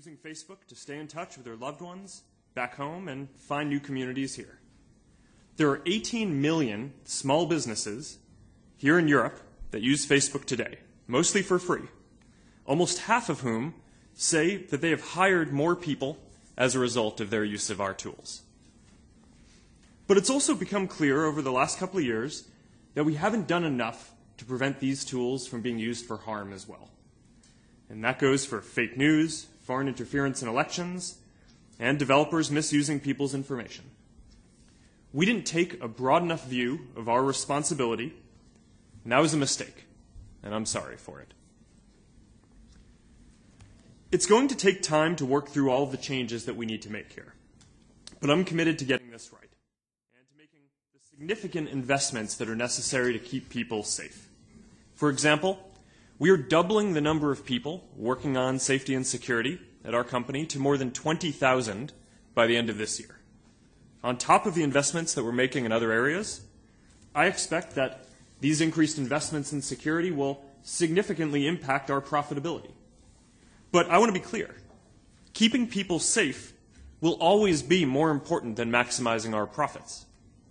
using Facebook to stay in touch with their loved ones back home and find new communities here. There are 18 million small businesses here in Europe that use Facebook today, mostly for free, almost half of whom say that they have hired more people as a result of their use of our tools. But it's also become clear over the last couple of years that we haven't done enough to prevent these tools from being used for harm as well. And that goes for fake news, foreign interference in elections, and developers misusing people's information. We didn't take a broad enough view of our responsibility, and that was a mistake, and I'm sorry for it. It's going to take time to work through all of the changes that we need to make here, but I'm committed to getting this right and to making the significant investments that are necessary to keep people safe. For example, we are doubling the number of people working on safety and security at our company to more than 20,000 by the end of this year. On top of the investments that we're making in other areas, I expect that these increased investments in security will significantly impact our profitability. But I want to be clear. Keeping people safe will always be more important than maximizing our profits.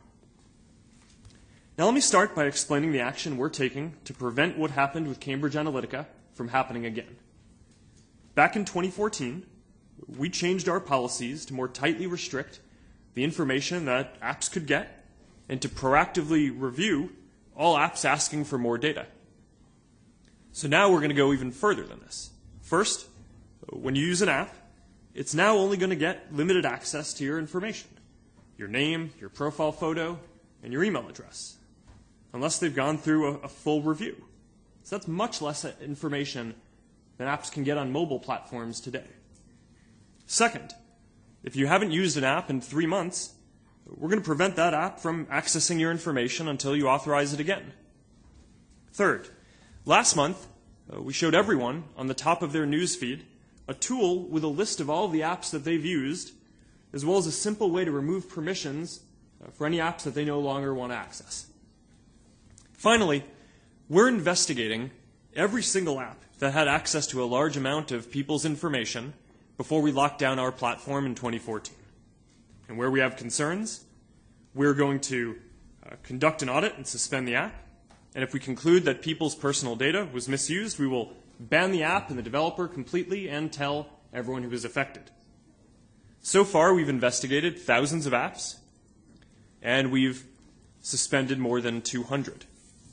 Now let me start by explaining the action we're taking to prevent what happened with Cambridge Analytica from happening again. Back in 2014, we changed our policies to more tightly restrict the information that apps could get and to proactively review all apps asking for more data. So now we're going to go even further than this. First, when you use an app, it's now only going to get limited access to your information, your name, your profile photo, and your email address, unless they've gone through a full review. So that's much less information than apps can get on mobile platforms today. Second, if you haven't used an app in 3 months, we're going to prevent that app from accessing your information until you authorize it again. Third, last month, we showed everyone on the top of their news feed a tool with a list of all of the apps that they've used, as well as a simple way to remove permissions for any apps that they no longer want to access. Finally, we're investigating every single app that had access to a large amount of people's information before we locked down our platform in 2014. And where we have concerns, we're going to conduct an audit and suspend the app. And if we conclude that people's personal data was misused, we will ban the app and the developer completely and tell everyone who is affected. So far, we've investigated thousands of apps, and we've suspended more than 200.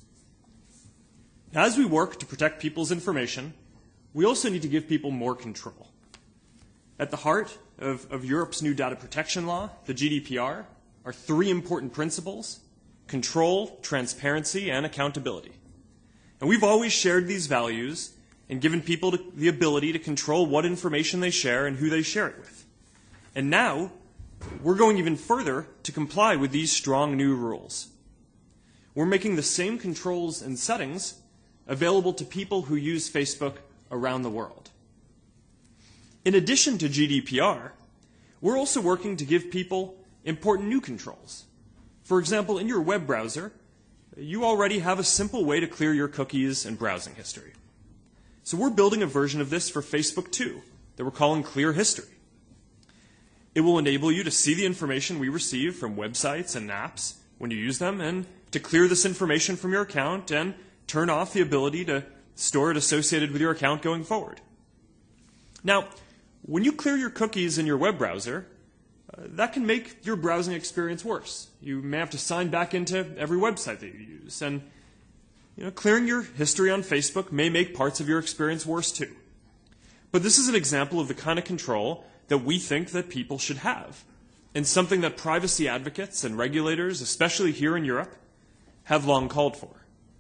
Now, as we work to protect people's information, we also need to give people more control. At the heart of Europe's new data protection law, the GDPR, are 3 important principles: control, transparency, and accountability. And we've always shared these values and given people the ability to control what information they share and who they share it with. And now, we're going even further to comply with these strong new rules. We're making the same controls and settings available to people who use Facebook around the world. In addition to GDPR, we're also working to give people important new controls. For example, in your web browser, you already have a simple way to clear your cookies and browsing history. So we're building a version of this for Facebook too, that we're calling Clear History. It will enable you to see the information we receive from websites and apps when you use them, and to clear this information from your account and turn off the ability to store it associated with your account going forward. Now, when you clear your cookies in your web browser, that can make your browsing experience worse. You may have to sign back into every website that you use. And clearing your history on Facebook may make parts of your experience worse too. But this is an example of the kind of control that we think that people should have, and something that privacy advocates and regulators, especially here in Europe, have long called for.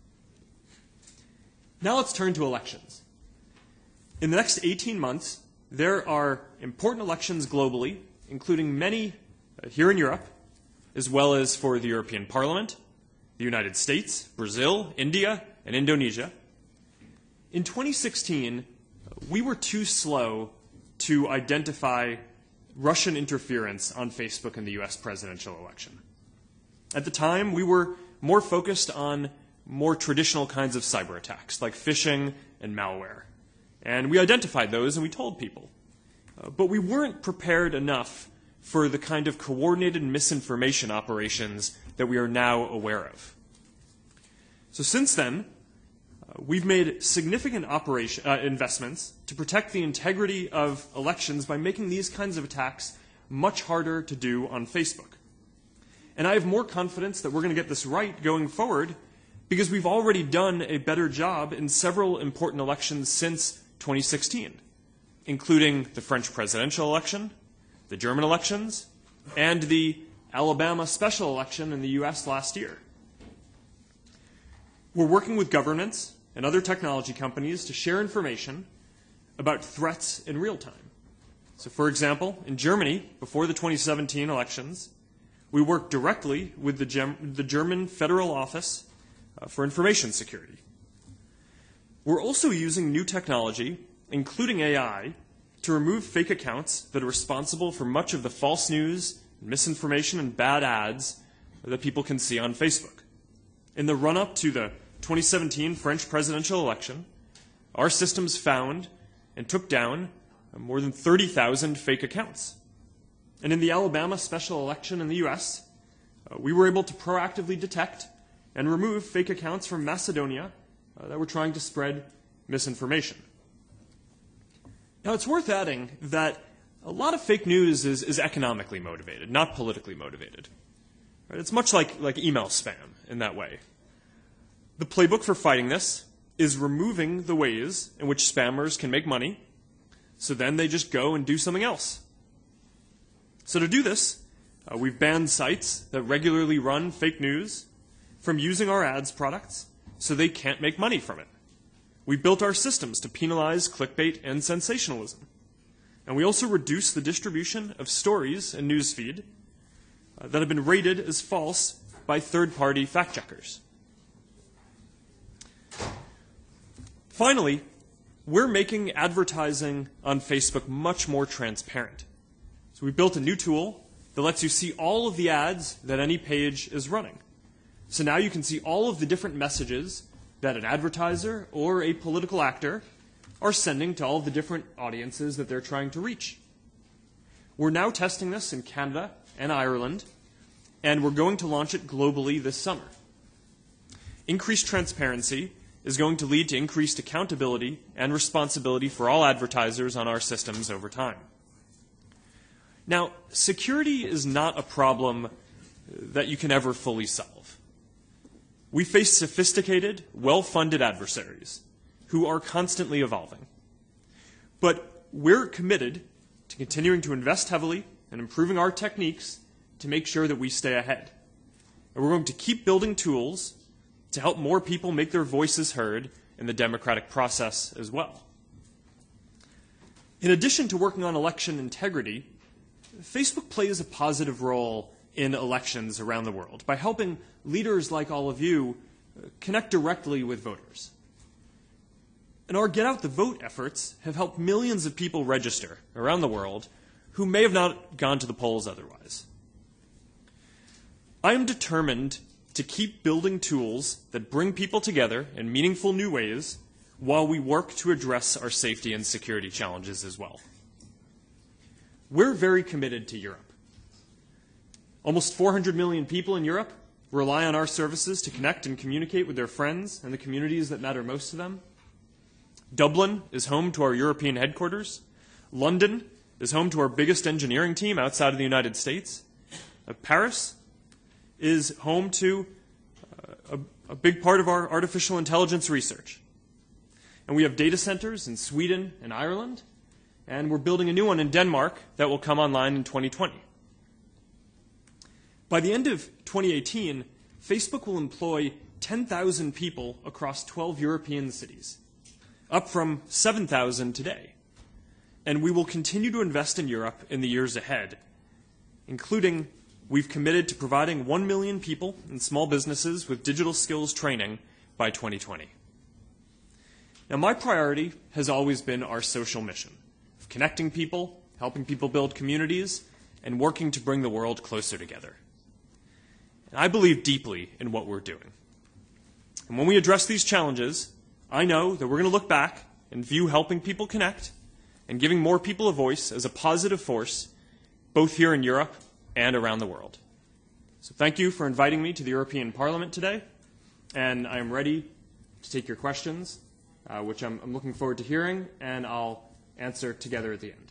Now let's turn to elections. In the next 18 months, there are important elections globally, including many here in Europe, as well as for the European Parliament, the United States, Brazil, India, and Indonesia. In 2016, we were too slow to identify Russian interference on Facebook in the US presidential election. At the time, we were more focused on more traditional kinds of cyber attacks, like phishing and malware. And we identified those and we told people. But we weren't prepared enough for the kind of coordinated misinformation operations that we are now aware of. So since then, we've made significant investments to protect the integrity of elections by making these kinds of attacks much harder to do on Facebook. And I have more confidence that we're going to get this right going forward because we've already done a better job in several important elections since 2016, including the French presidential election, the German elections, and the Alabama special election in the US last year. We're working with governments and other technology companies to share information about threats in real time. So for example, in Germany, before the 2017 elections, we worked directly with the German Federal Office for Information Security. We're also using new technology, including AI, to remove fake accounts that are responsible for much of the false news, misinformation, and bad ads that people can see on Facebook. In the run-up to the 2017 French presidential election, our systems found and took down more than 30,000 fake accounts. And in the Alabama special election in the US, we were able to proactively detect and remove fake accounts from Macedonia that were trying to spread misinformation. Now, it's worth adding that a lot of fake news is economically motivated, not politically motivated. Right? It's much like email spam in that way. The playbook for fighting this is removing the ways in which spammers can make money, so then they just go and do something else. So to do this, we've banned sites that regularly run fake news from using our ads products so they can't make money from it. We built our systems to penalize clickbait and sensationalism. And we also reduced the distribution of stories in newsfeed that have been rated as false by third-party fact-checkers. Finally, we're making advertising on Facebook much more transparent. So we built a new tool that lets you see all of the ads that any page is running. So now you can see all of the different messages that an advertiser or a political actor are sending to all of the different audiences that they're trying to reach. We're now testing this in Canada and Ireland, and we're going to launch it globally this summer. Increased transparency is going to lead to increased accountability and responsibility for all advertisers on our systems over time. Now, security is not a problem that you can ever fully solve. We face sophisticated, well-funded adversaries who are constantly evolving. But we're committed to continuing to invest heavily and improving our techniques to make sure that we stay ahead. And we're going to keep building tools to help more people make their voices heard in the democratic process as well. In addition to working on election integrity, Facebook plays a positive role in elections around the world by helping leaders like all of you connect directly with voters. And our Get Out the Vote efforts have helped millions of people register around the world who may have not gone to the polls otherwise. I am determined to keep building tools that bring people together in meaningful new ways while we work to address our safety and security challenges as well. We're very committed to Europe. Almost 400 million people in Europe rely on our services to connect and communicate with their friends and the communities that matter most to them. Dublin is home to our European headquarters. London is home to our biggest engineering team outside of the United States. Paris is home to a big part of our artificial intelligence research. And we have data centers in Sweden and Ireland, and we're building a new one in Denmark that will come online in 2020. By the end of 2018, Facebook will employ 10,000 people across 12 European cities, up from 7,000 today. And we will continue to invest in Europe in the years ahead, including we've committed to providing 1 million people and small businesses with digital skills training by 2020. Now, my priority has always been our social mission of connecting people, helping people build communities, and working to bring the world closer together. And I believe deeply in what we're doing. And when we address these challenges, I know that we're going to look back and view helping people connect and giving more people a voice as a positive force, both here in Europe and around the world. So thank you for inviting me to the European Parliament today, and I am ready to take your questions, which I'm looking forward to hearing, and I'll answer together at the end.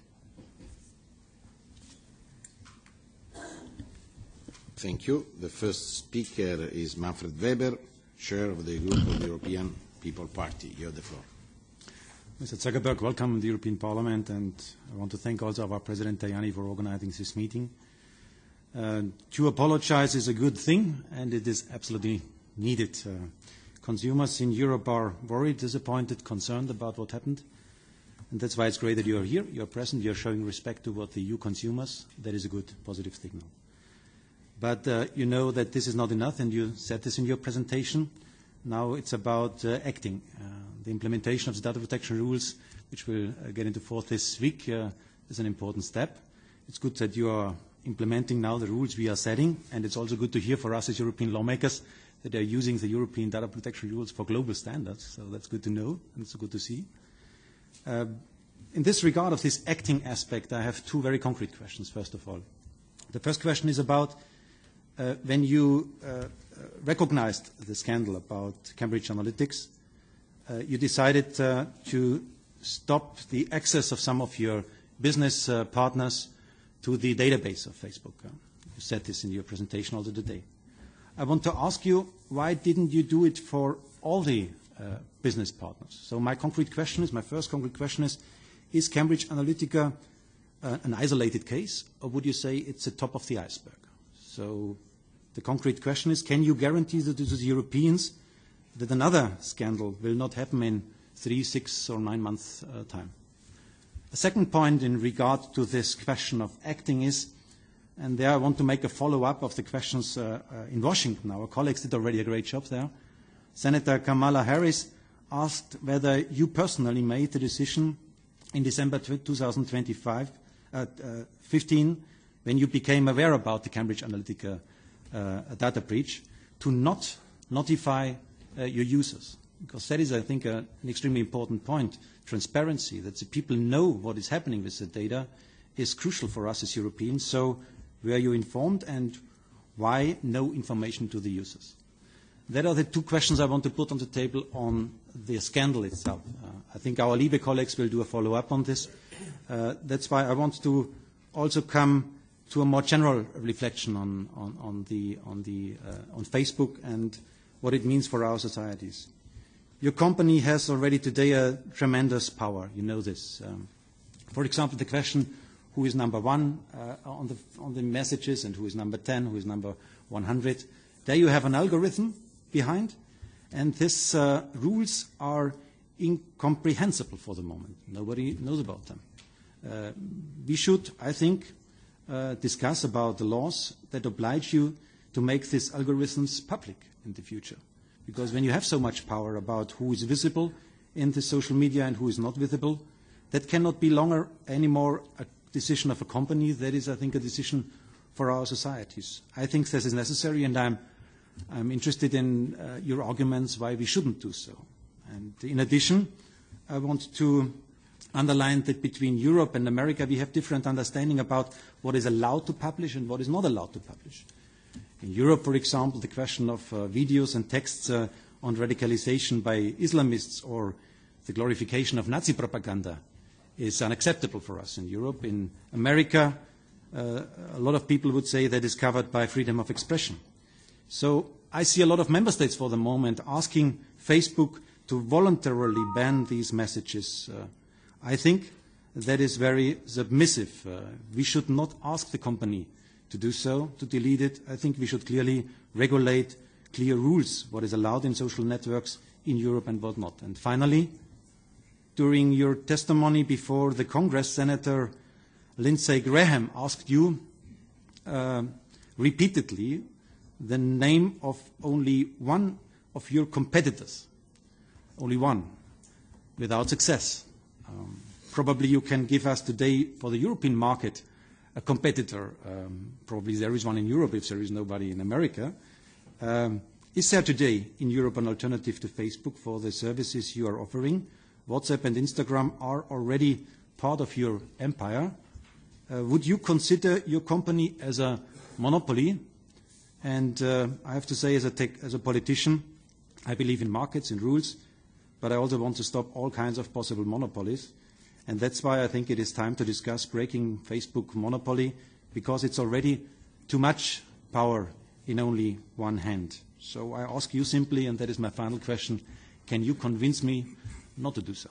Thank you. The first speaker is Manfred Weber, Chair of the Group of the European People Party. You have the floor. Mr. Zuckerberg, welcome to the European Parliament, and I want to thank also our President Tajani for organizing this meeting. To apologize is a good thing, and it is absolutely needed. Consumers in Europe are worried, disappointed, concerned about what happened, and that's why it's great that you are here, you are present, you are showing respect toward the EU consumers. That is a good, positive signal. But you know that this is not enough, and you said this in your presentation. Now it's about acting. The implementation of the data protection rules, which we'll get into force this week, is an important step. It's good that you are implementing now the rules we are setting, and it's also good to hear for us as European lawmakers that they are using the European data protection rules for global standards. So that's good to know, and it's good to see. In this regard of this acting aspect, I have two very concrete questions, first of all. The first question is about when you recognized the scandal about Cambridge Analytica, you decided to stop the access of some of your business partners to the database of Facebook. You said this in your presentation also today. I want to ask you, why didn't you do it for all the business partners? So my first concrete question is Cambridge Analytica an isolated case, or would you say it's the top of the iceberg? So the concrete question is, can you guarantee to the Europeans that another scandal will not happen in 3, 6, or 9 months' time? A second point in regard to this question of acting is, and there I want to make a follow-up of the questions in Washington. Our colleagues did already a great job there. Senator Kamala Harris asked whether you personally made the decision in December 2015, when you became aware about the Cambridge Analytica data breach, to not notify your users. Because that is, I think, an extremely important point. Transparency, that the people know what is happening with the data, is crucial for us as Europeans. So were you informed, and why no information to the users? That are the two questions I want to put on the table on the scandal itself. I think our LIBE colleagues will do a follow-up on this. That's why I want to also come to a more general reflection on Facebook and what it means for our societies. Your company has already today a tremendous power. You know this. For example, the question, who is number one on the messages, and who is number 10, who is number 100. There you have an algorithm behind, and these rules are incomprehensible for the moment. Nobody knows about them. We should, I think, discuss about the laws that oblige you to make these algorithms public in the future. Because when you have so much power about who is visible in the social media and who is not visible, that cannot be longer anymore a decision of a company. That is, I think, a decision for our societies. I think this is necessary, and I'm interested in your arguments why we shouldn't do so. And in addition, I want to underline that between Europe and America, we have different understanding about what is allowed to publish and what is not allowed to publish. In Europe, for example, the question of videos and texts on radicalization by Islamists or the glorification of Nazi propaganda is unacceptable for us in Europe. In America, a lot of people would say that is covered by freedom of expression. So I see a lot of member states for the moment asking Facebook to voluntarily ban these messages. I think that is very submissive. We should not ask the company to do so, to delete it. I think we should clearly regulate clear rules, what is allowed in social networks in Europe and what not. And finally, during your testimony before the Congress, Senator Lindsey Graham asked you repeatedly the name of only one of your competitors, only one, without success. Probably you can give us today, for the European market, a competitor. Probably there is one in Europe if there is nobody in America. Is there today in Europe an alternative to Facebook for the services you are offering? WhatsApp and Instagram are already part of your empire, would you consider your company as a monopoly? And I have to say, as a politician, I believe in markets, in rules, but I also want to stop all kinds of possible monopolies. And that's why I think it is time to discuss breaking Facebook monopoly, because it's already too much power in only one hand. So I ask you simply, and that is my final question, can you convince me not to do so?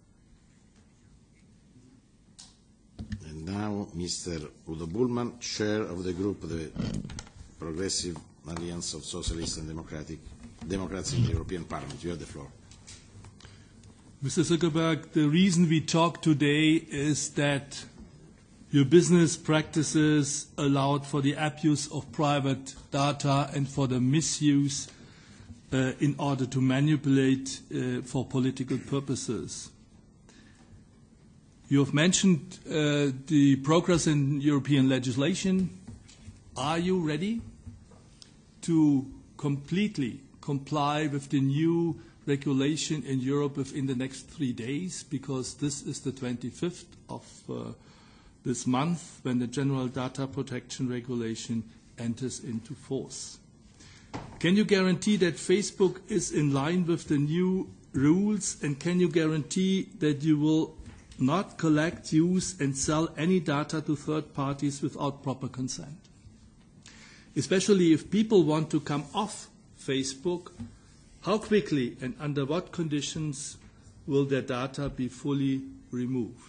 And now, Mr. Udo Bullmann, chair of the group, the Progressive Alliance of Socialists and Democrats in the European Parliament. You have the floor. Mr. Zuckerberg, the reason we talk today is that your business practices allowed for the abuse of private data and for the misuse in order to manipulate for political purposes. You have mentioned the progress in European legislation. Are you ready to completely comply with the new regulation in Europe within the next 3 days? Because this is the 25th of this month when the General Data Protection Regulation enters into force. Can you guarantee that Facebook is in line with the new rules, and can you guarantee that you will not collect, use and sell any data to third parties without proper consent? Especially if people want to come off Facebook, how quickly and under what conditions will their data be fully removed?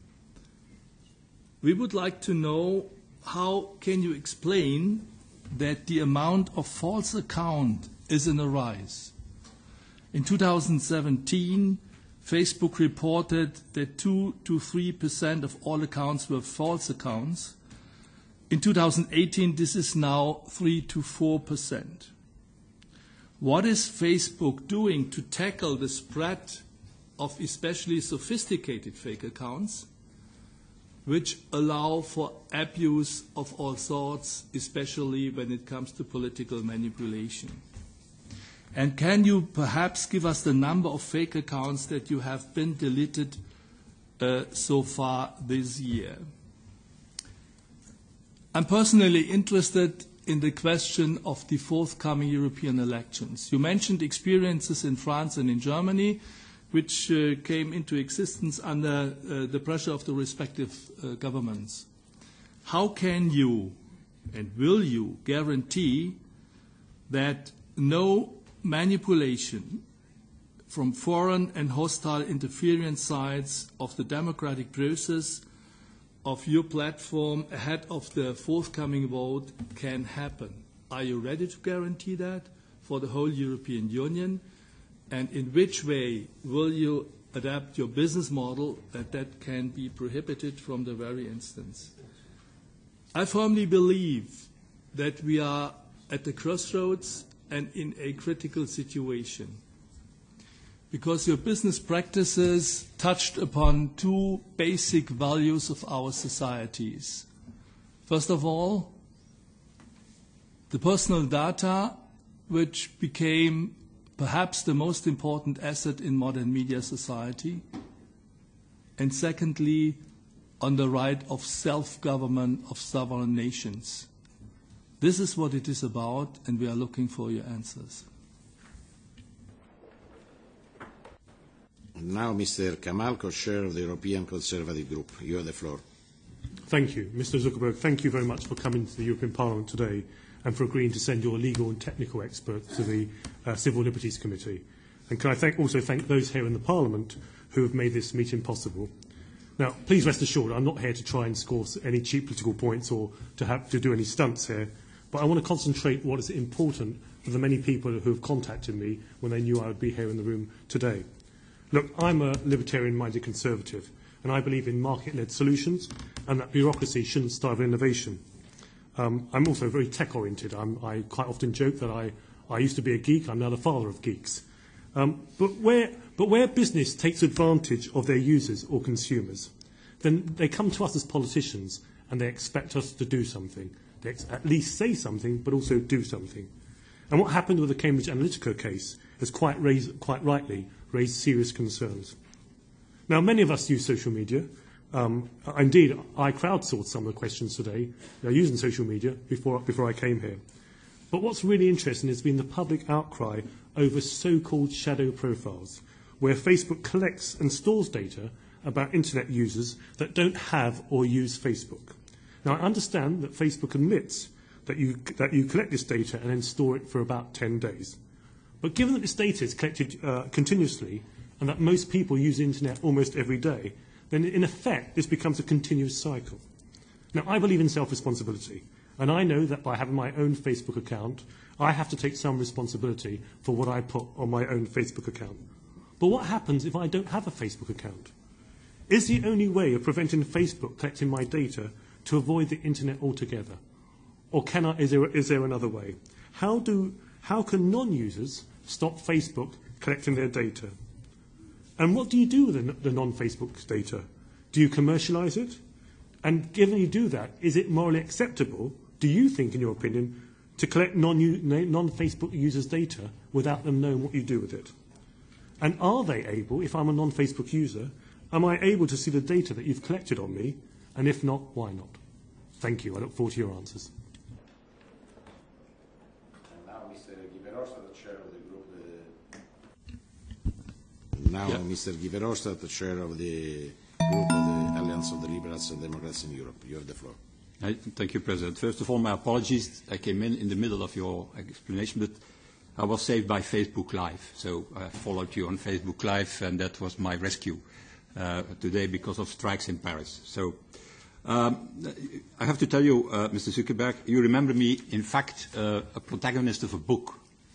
We would like to know, how can you explain that the amount of false accounts is in a rise? In 2017, Facebook reported that 2 to 3% of all accounts were false accounts. In 2018, this is now 3 to 4%. What is Facebook doing to tackle the spread of especially sophisticated fake accounts, which allow for abuse of all sorts, especially when it comes to political manipulation? And can you perhaps give us the number of fake accounts that you have been deleted so far this year? I'm personally interested in the question of the forthcoming European elections. You mentioned experiences in France and in Germany, which came into existence under the pressure of the respective governments. How can you and will you guarantee that no manipulation from foreign and hostile interference sides of the democratic process of your platform ahead of the forthcoming vote can happen? Are you ready to guarantee that for the whole European Union? And in which way will you adapt your business model that can be prohibited from the very instance? I firmly believe that we are at the crossroads and in a critical situation, because your business practices touched upon two basic values of our societies. First of all, the personal data, which became perhaps the most important asset in modern media society. And secondly, on the right of self-government of sovereign nations. This is what it is about, and we are looking for your answers. And now, Mr. Kamal, co-chair of the European Conservative Group. You have the floor. Thank you. Mr. Zuckerberg, thank you very much for coming to the European Parliament today and for agreeing to send your legal and technical experts to the Civil Liberties Committee. And can I also thank those here in the Parliament who have made this meeting possible. Now, please rest assured, I'm not here to try and score any cheap political points or to do any stunts here, but I want to concentrate what is important for the many people who have contacted me when they knew I would be here in the room today. Look, I'm a libertarian-minded conservative, and I believe in market-led solutions and that bureaucracy shouldn't starve innovation. I'm also very tech-oriented. I quite often joke that I used to be a geek. I'm now the father of geeks. But where business takes advantage of their users or consumers, then they come to us as politicians and they expect us to do something. They at least say something, but also do something. And what happened with the Cambridge Analytica case has quite rightly raised serious concerns. Now, many of us use social media. Indeed, I crowdsourced some of the questions today using social media before I came here. But what's really interesting has been the public outcry over so-called shadow profiles, where Facebook collects and stores data about internet users that don't have or use Facebook. Now, I understand that Facebook admits that you collect this data and then store it for about 10 days. But given that this data is collected continuously and that most people use the internet almost every day, then in effect this becomes a continuous cycle. Now, I believe in self-responsibility, and I know that by having my own Facebook account, I have to take some responsibility for what I put on my own Facebook account. But what happens if I don't have a Facebook account? Is the only way of preventing Facebook collecting my data to avoid the internet altogether? Or is there another way? How can non-users stop Facebook collecting their data? And what do you do with the non-Facebook data? Do you commercialize it? And given you do that, is it morally acceptable, do you think, in your opinion, to collect non-Facebook users' data without them knowing what you do with it? And are they able, if I'm a non-Facebook user, am I able to see the data that you've collected on me? And if not, why not? Thank you. I look forward to your answers. And now Mr. Guy Verhofstadt, the chair of the group. Mr. Guy Verhofstadt, the chair of the group of the Alliance of the Liberals and Democrats in Europe. You have the floor. Thank you, President. First of all, my apologies. I came in the middle of your explanation, but I was saved by Facebook Live. So I followed you on Facebook Live, and that was my rescue today because of strikes in Paris. So I have to tell you, Mr. Zuckerberg, you remember me, in fact, a protagonist of a book.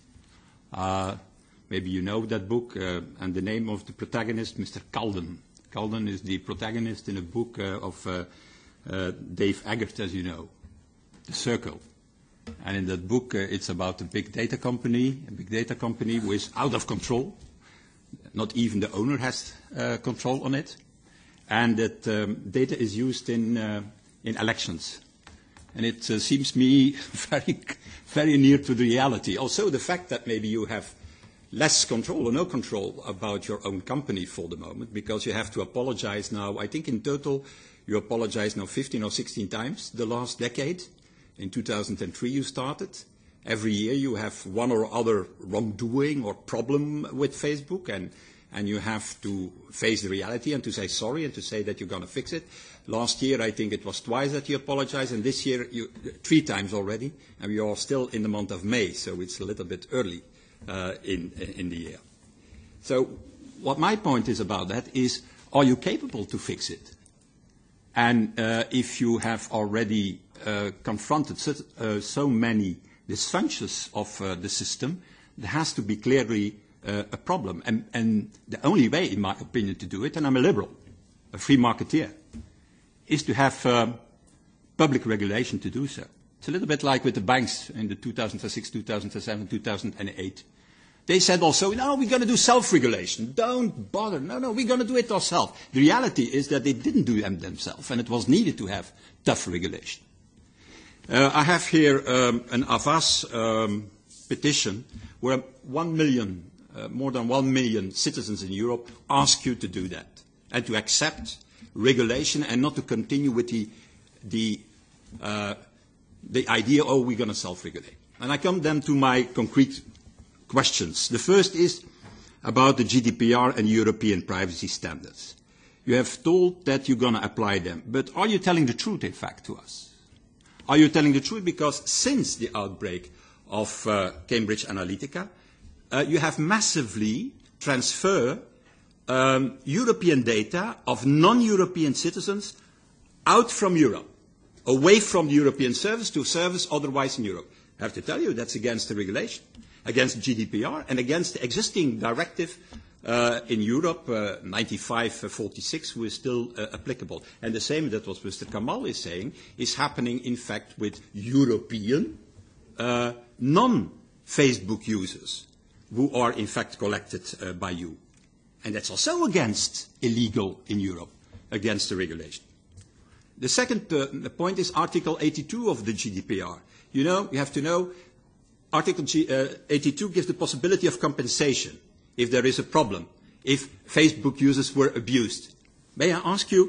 Maybe you know that book, and the name of the protagonist, Mr. Calden. Calden is the protagonist in a book of Dave Eggert, as you know, The Circle. And in that book, it's about a big data company who is out of control. Not even the owner has control on it. And that data is used in elections. And it seems me very, very near to the reality. Also, the fact that maybe you have less control or no control about your own company for the moment, because you have to apologize now. I think in total you apologize now 15 or 16 times the last decade. In 2003 you started. Every year you have one or other wrongdoing or problem with Facebook, and you have to face the reality and to say sorry and to say that you're going to fix it. Last year I think it was twice that you apologized, and this year 3 times already, and we are still in the month of May, so it's a little bit early in the year. So what my point is about that is, are you capable to fix it? And if you have already confronted so many dysfunctions of the system, there has to be clearly a problem. And the only way, in my opinion, to do it, and I'm a liberal, a free marketeer, is to have public regulation to do so. It's a little bit like with the banks in the 2006, 2007, 2008. They said also, no, we're going to do self-regulation. Don't bother. No, we're going to do it ourselves. The reality is that they didn't do them themselves, and it was needed to have tough regulation. I have here an Avas petition where 1 million, more than 1 million citizens in Europe ask you to do that and to accept regulation and not to continue with the idea, oh, we're going to self-regulate. And I come then to my concrete questions. The first is about the GDPR and European privacy standards. You have told that you're going to apply them, but are you telling the truth, in fact, to us? Are you telling the truth? Because since the outbreak of Cambridge Analytica, you have massively transferred European data of non-European citizens out from Europe, away from the European service to service otherwise in Europe. I have to tell you, that's against the regulation, against GDPR, and against the existing directive in Europe, 95/46, who is still applicable. And the same, that what Mr. Kamal is saying, is happening, in fact, with European non-Facebook users who are, in fact, collected by you. And that's also against illegal in Europe, against the regulation. The second point is Article 82 of the GDPR. You know, you have to know, Article 82 gives the possibility of compensation if there is a problem, if Facebook users were abused. May I ask you,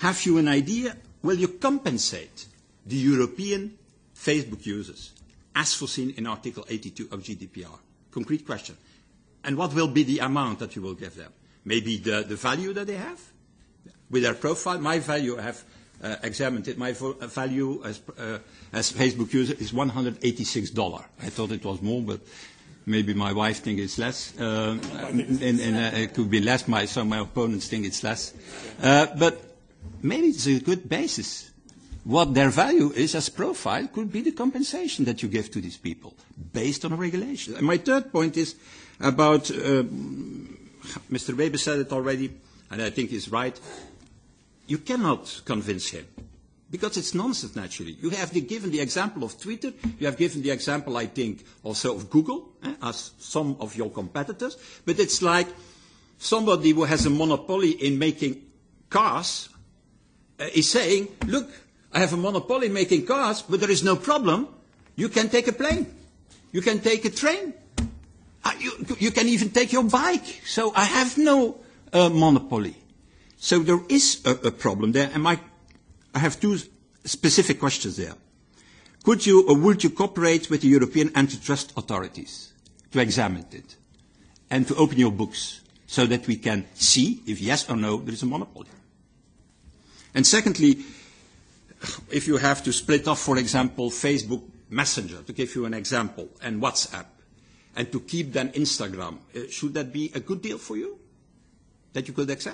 have you an idea? Will you compensate the European Facebook users as foreseen in Article 82 of GDPR? Concrete question. And what will be the amount that you will give them? Maybe the value that they have with their profile. My value, I have examined it. My value as Facebook user is $186. I thought it was more, but maybe my wife thinks it's less. It could be less. So my opponents think it's less. But maybe it's a good basis. What their value is as profile could be the compensation that you give to these people based on a regulation. And my third point is about, Mr. Weber said it already, and I think he's right. You cannot convince him because it's nonsense, naturally. You have given the example of Twitter. You have given the example, I think, also of Google, as some of your competitors. But it's like somebody who has a monopoly in making cars is saying, look, I have a monopoly in making cars, but there is no problem. You can take a plane. You can take a train. You can even take your bike. So I have no monopoly. So there is a problem there. And I have two specific questions there. Could you or would you cooperate with the European antitrust authorities to examine it and to open your books so that we can see if yes or no there is a monopoly? And secondly, if you have to split off, for example, Facebook Messenger, to give you an example, and WhatsApp, and to keep then Instagram, should that be a good deal for you that you could accept?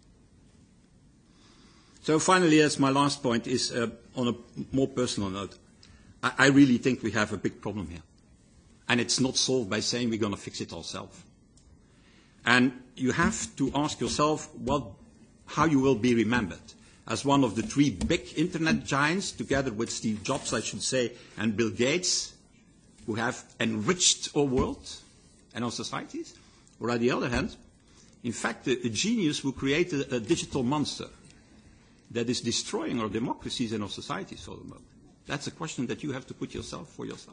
So finally, as my last point is on a more personal note, I really think we have a big problem here. And it's not solved by saying we're going to fix it ourselves. And you have to ask yourself how you will be remembered. As one of the three big internet giants, together with Steve Jobs, I should say, and Bill Gates, who have enriched our world and our societies? Or on the other hand, in fact, a genius who created a digital monster that is destroying our democracies and our societies for the moment? That's a question that you have to put for yourself.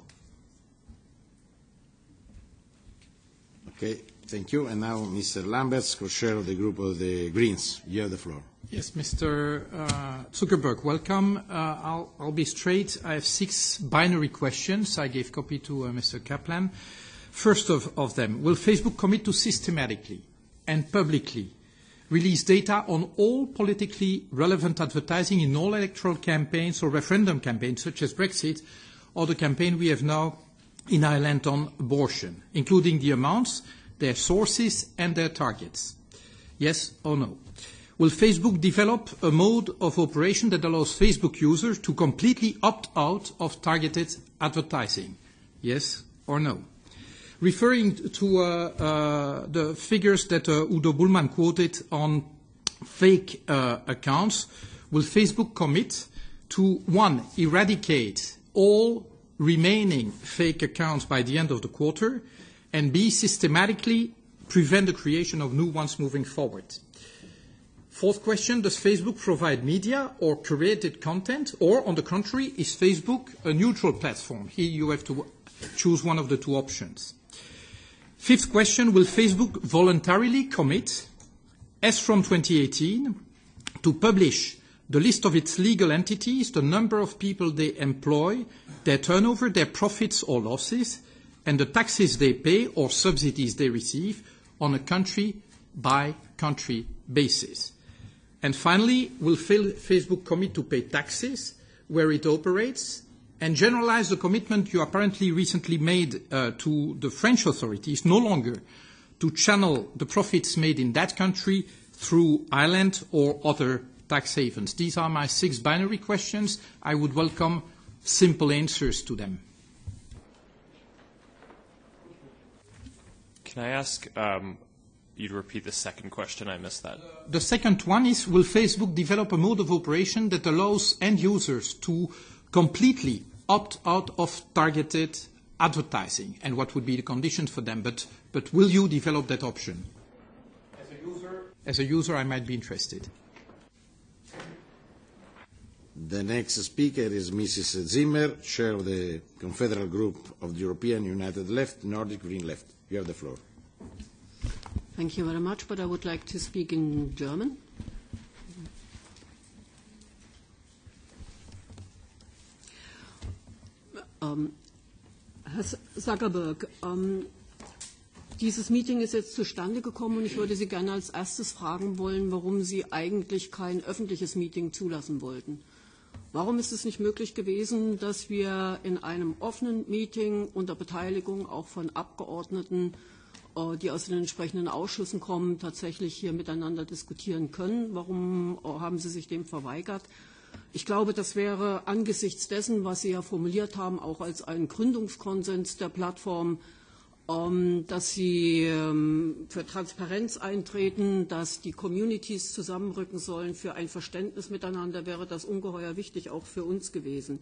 Okay, thank you. And now Mr. Lamberts, co-chair of the group of the Greens. You have the floor. Yes, Mr. Zuckerberg, welcome. I'll be straight. I have 6 binary questions. I gave copy to Mr. Kaplan. First of them, will Facebook commit to systematically and publicly release data on all politically relevant advertising in all electoral campaigns or referendum campaigns, such as Brexit, or the campaign we have now in Ireland on abortion, including the amounts, their sources, and their targets? Yes or no? Will Facebook develop a mode of operation that allows Facebook users to completely opt out of targeted advertising? Yes or no? Referring to the figures that Udo Bullmann quoted on fake accounts, will Facebook commit to, 1, eradicate all remaining fake accounts by the end of the quarter, and B, systematically prevent the creation of new ones moving forward? Fourth question, does Facebook provide media or curated content, or on the contrary, is Facebook a neutral platform? Here you have to choose one of the two options. Fifth question, will Facebook voluntarily commit, as from 2018, to publish the list of its legal entities, the number of people they employ, their turnover, their profits or losses, and the taxes they pay or subsidies they receive on a country-by-country basis? And finally, will Facebook commit to pay taxes where it operates and generalize the commitment you apparently recently made to the French authorities no longer to channel the profits made in that country through Ireland or other tax havens? These are my 6 binary questions. I would welcome simple answers to them. Can I ask you to repeat the second question? I missed that. The second one is, will Facebook develop a mode of operation that allows end users to completely opt out of targeted advertising, and what would be the conditions for them? But will you develop that option? As a user, I might be interested. The next speaker is Mrs. Zimmer, chair of the Confederal Group of the European United Left, Nordic Green Left. You have the floor. Thank you very much, but I would like to speak in German. Herr Zuckerberg, dieses Meeting ist jetzt zustande gekommen und ich würde Sie gerne als erstes fragen wollen, warum Sie eigentlich kein öffentliches Meeting zulassen wollten. Warum ist es nicht möglich gewesen, dass wir in einem offenen Meeting unter Beteiligung auch von Abgeordneten, die aus den entsprechenden Ausschüssen kommen, tatsächlich hier miteinander diskutieren können? Warum haben Sie sich dem verweigert? Ich glaube, das wäre angesichts dessen, was Sie ja formuliert haben, auch als einen Gründungskonsens der Plattform, dass Sie für Transparenz eintreten, dass die Communities zusammenrücken sollen für ein Verständnis miteinander, wäre das ungeheuer wichtig, auch für uns gewesen.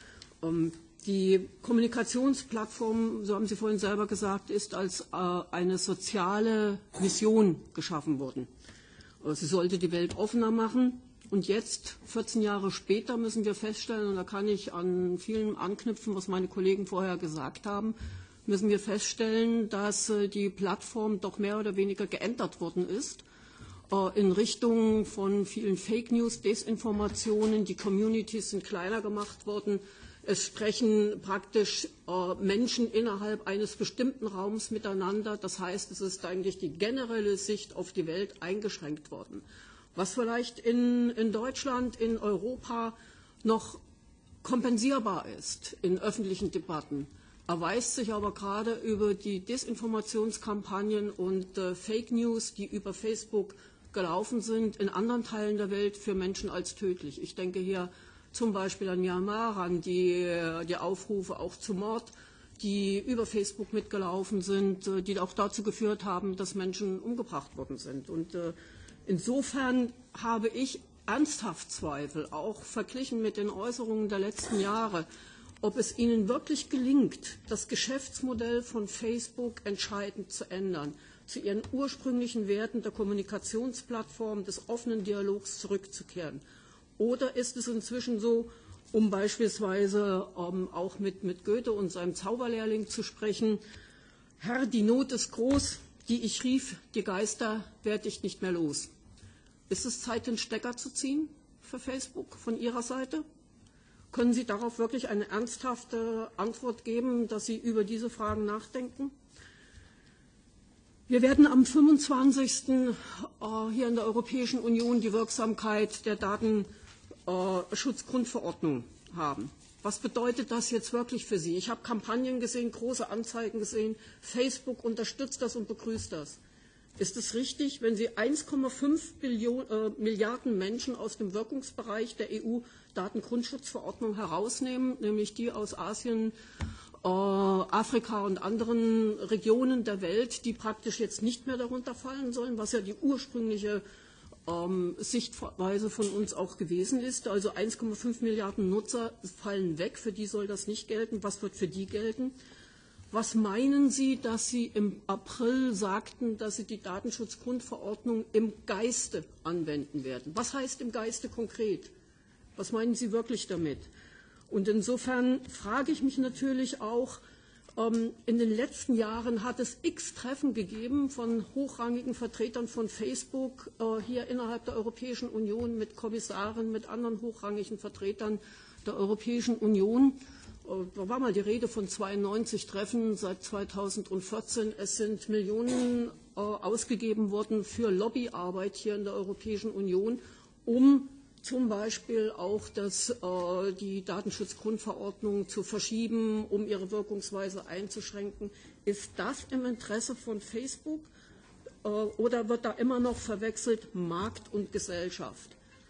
Die Kommunikationsplattform, so haben Sie vorhin selber gesagt, ist als eine soziale Mission geschaffen worden. Sie sollte die Welt offener machen. Und jetzt, 14 Jahre später, müssen wir feststellen, und da kann ich an vielen anknüpfen, was meine Kollegen vorher gesagt haben, müssen wir feststellen, dass die Plattform doch mehr oder weniger geändert worden ist in Richtung von vielen Fake News, Desinformationen. Die Communities sind kleiner gemacht worden. Es sprechen praktisch Menschen innerhalb eines bestimmten Raums miteinander. Das heißt, es ist eigentlich die generelle Sicht auf die Welt eingeschränkt worden. Was vielleicht in Deutschland, in Europa noch kompensierbar ist in öffentlichen Debatten, erweist sich aber gerade über die Desinformationskampagnen und Fake News, die über Facebook gelaufen sind, in anderen Teilen der Welt für Menschen als tödlich. Ich denke hier zum Beispiel an Myanmar, an die Aufrufe auch zu Mord, die über Facebook mitgelaufen sind, die auch dazu geführt haben, dass Menschen umgebracht worden sind. Und insofern habe ich ernsthaft Zweifel, auch verglichen mit den Äußerungen der letzten Jahre, ob es ihnen wirklich gelingt, das Geschäftsmodell von Facebook entscheidend zu ändern, zu ihren ursprünglichen Werten der Kommunikationsplattform, des offenen Dialogs zurückzukehren. Oder ist es inzwischen so, um beispielsweise auch mit Goethe und seinem Zauberlehrling zu sprechen, Herr, die Not ist groß, die ich rief, die Geister werd ich nicht mehr los. Ist es Zeit, den Stecker zu ziehen für Facebook von Ihrer Seite? Können Sie darauf wirklich eine ernsthafte Antwort geben, dass Sie über diese Fragen nachdenken? Wir werden am 25. Hier in der Europäischen Union die Wirksamkeit der Datenschutzgrundverordnung haben. Was bedeutet das jetzt wirklich für Sie? Ich habe Kampagnen gesehen, große Anzeigen gesehen. Facebook unterstützt das und begrüßt das. Ist es richtig, wenn Sie 1,5 Milliarden Menschen aus dem Wirkungsbereich der EU-Datengrundschutzverordnung herausnehmen, nämlich die aus Asien, Afrika und anderen Regionen der Welt, die praktisch jetzt nicht mehr darunter fallen sollen, was ja die ursprüngliche Sichtweise von uns auch gewesen ist. Also 1,5 Milliarden Nutzer fallen weg, für die soll das nicht gelten. Was wird für die gelten? Was meinen Sie, dass Sie im April sagten, dass Sie die Datenschutzgrundverordnung im Geiste anwenden werden? Was heißt im Geiste konkret? Was meinen Sie wirklich damit? Und insofern frage ich mich natürlich auch, in den letzten Jahren hat es x Treffen gegeben von hochrangigen Vertretern von Facebook hier innerhalb der Europäischen Union mit Kommissaren, mit anderen hochrangigen Vertretern der Europäischen Union. Da war mal die Rede von 92 Treffen seit 2014. Es sind Millionen ausgegeben worden für Lobbyarbeit hier in der Europäischen Union, um zum Beispiel auch die Datenschutzgrundverordnung zu verschieben, um ihre Wirkungsweise einzuschränken. Ist das im Interesse von Facebook oder wird da immer noch verwechselt Markt und Gesellschaft?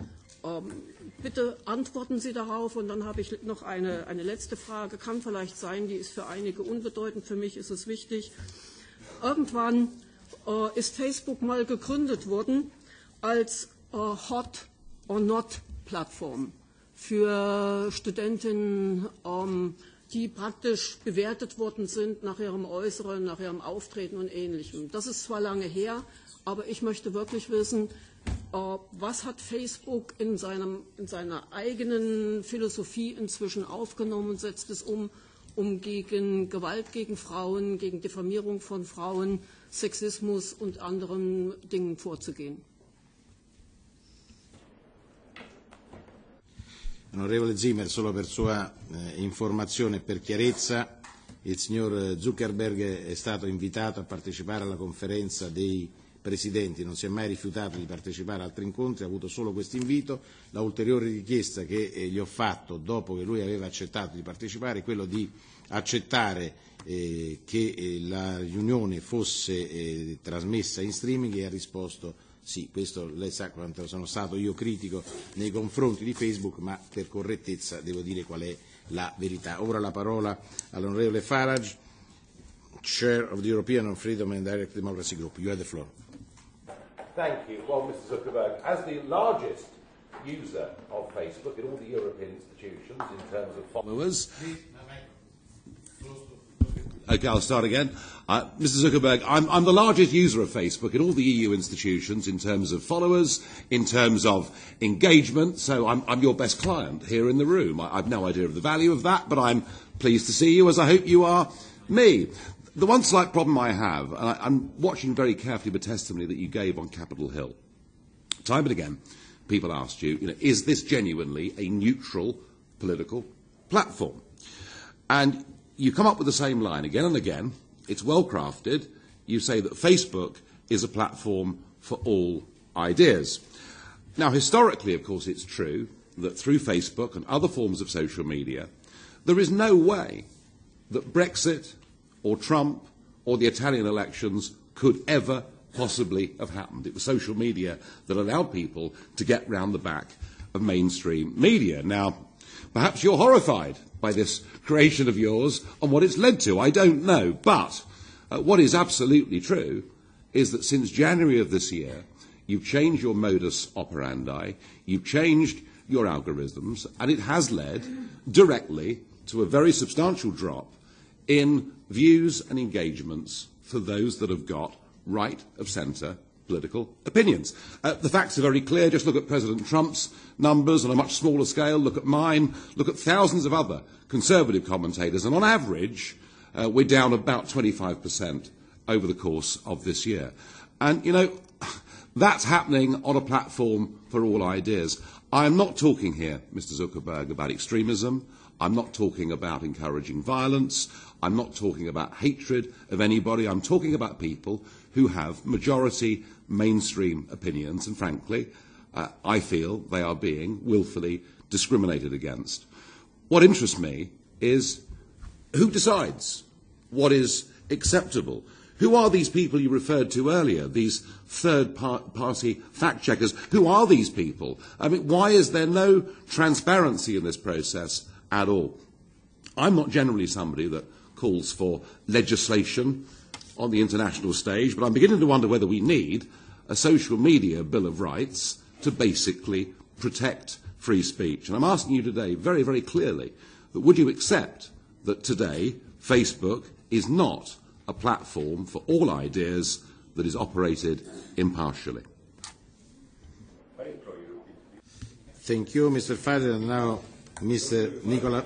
Bitte antworten Sie darauf. Und dann habe ich noch eine letzte Frage. Kann vielleicht sein, die ist für einige unbedeutend, für mich ist es wichtig. Irgendwann ist Facebook mal gegründet worden als Hot or Not Plattform für Studentinnen, die praktisch bewertet worden sind nach ihrem Äußeren, nach ihrem Auftreten und Ähnlichem. Das ist zwar lange her, aber ich möchte wirklich wissen, was hat Facebook in seiner eigenen Philosophie inzwischen aufgenommen und setzt es um gegen Gewalt gegen Frauen, gegen Diffamierung von Frauen, Sexismus und anderen Dingen vorzugehen? Onorevole Zimmer, solo per sua informazione e per chiarezza, il signor Zuckerberg è stato invitato a partecipare alla conferenza dei Presidenti, non si è mai rifiutato di partecipare a altri incontri, ha avuto solo questo invito. La ulteriore richiesta che gli ho fatto dopo che lui aveva accettato di partecipare è quello di accettare che la riunione fosse trasmessa in streaming e ha risposto sì. Questo lei sa quanto sono stato io critico nei confronti di Facebook, ma per correttezza devo dire qual è la verità. Ora la parola all'onorevole Farage, Chair of the European Freedom and Direct Democracy Group. You have the floor. Thank you. Well, Mr. Zuckerberg, as the largest user of Facebook in all the European institutions in terms of followers. Okay, I'll start again. Mr. Zuckerberg, I'm the largest user of Facebook in all the EU institutions in terms of followers, in terms of engagement, so I'm your best client here in the room. I've no idea of the value of that, but I'm pleased to see you, as I hope you are me. The one slight problem I have, and I'm watching very carefully the testimony that you gave on Capitol Hill. Time and again, people asked you, is this genuinely a neutral political platform? And you come up with the same line again and again. It's well crafted. You say that Facebook is a platform for all ideas. Now, historically, of course, it's true that through Facebook and other forms of social media, there is no way that Brexit or Trump or the Italian elections could ever possibly have happened. It was social media that allowed people to get round the back of mainstream media. Now, perhaps you're horrified by this creation of yours and what it's led to. I don't know. But what is absolutely true is that since January of this year, you've changed your modus operandi, you've changed your algorithms, and it has led directly to a very substantial drop in views and engagements for those that have got right of centre political opinions. The facts are very clear. Just look at President Trump's numbers on a much smaller scale. Look at mine. Look at thousands of other conservative commentators. And on average, we're down about 25% over the course of this year. And, that's happening on a platform for all ideas. I am not talking here, Mr. Zuckerberg, about extremism. I'm not talking about encouraging violence. I'm not talking about hatred of anybody. I'm talking about people who have majority mainstream opinions, and frankly, I feel they are being willfully discriminated against. What interests me is who decides what is acceptable? Who are these people you referred to earlier, these third-party fact-checkers? Who are these people? I mean, why is there no transparency in this process at all? I'm not generally somebody that calls for legislation on the international stage, but I'm beginning to wonder whether we need a social media bill of rights to basically protect free speech. And I'm asking you today very, very clearly that would you accept that today Facebook is not a platform for all ideas that is operated impartially? Thank you, Mr. Fader. And now, Mr. Nicola.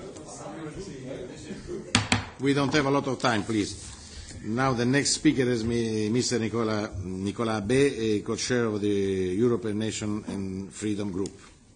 We don't have a lot of time, please. Now the next speaker is Mr. Nicolas Bay, co-chair of the European Nation and Freedom Group.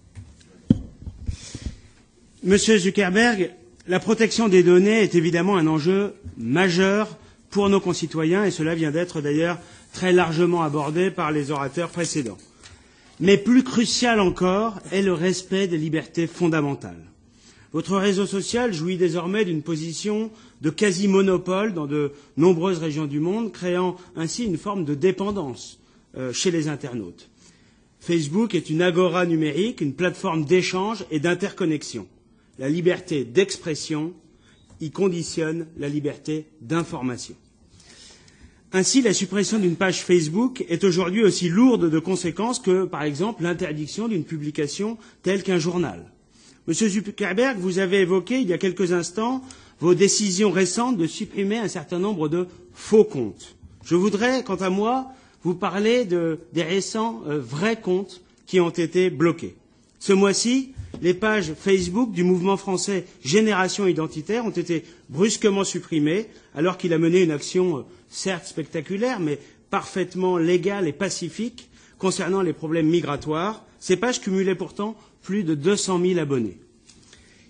Monsieur Zuckerberg, la protection des données est évidemment un enjeu majeur pour nos concitoyens et cela vient d'être d'ailleurs très largement abordé par les orateurs précédents. Mais plus crucial encore est le respect des libertés fondamentales. Votre réseau social jouit désormais d'une position de quasi-monopole dans de nombreuses régions du monde, créant ainsi une forme de dépendance chez les internautes. Facebook est une agora numérique, une plateforme d'échange et d'interconnexion. La liberté d'expression y conditionne la liberté d'information. Ainsi, la suppression d'une page Facebook est aujourd'hui aussi lourde de conséquences que, par exemple, l'interdiction d'une publication telle qu'un journal. Monsieur Zuckerberg, vous avez évoqué il y a quelques instants vos décisions récentes de supprimer un certain nombre de faux comptes. Je voudrais, quant à moi, vous parler des récents vrais comptes qui ont été bloqués. Ce mois-ci, les pages Facebook du mouvement français Génération Identitaire ont été brusquement supprimées alors qu'il a mené une action certes spectaculaire mais parfaitement légale et pacifique concernant les problèmes migratoires. Ces pages cumulaient pourtant plus de 200 000 abonnés.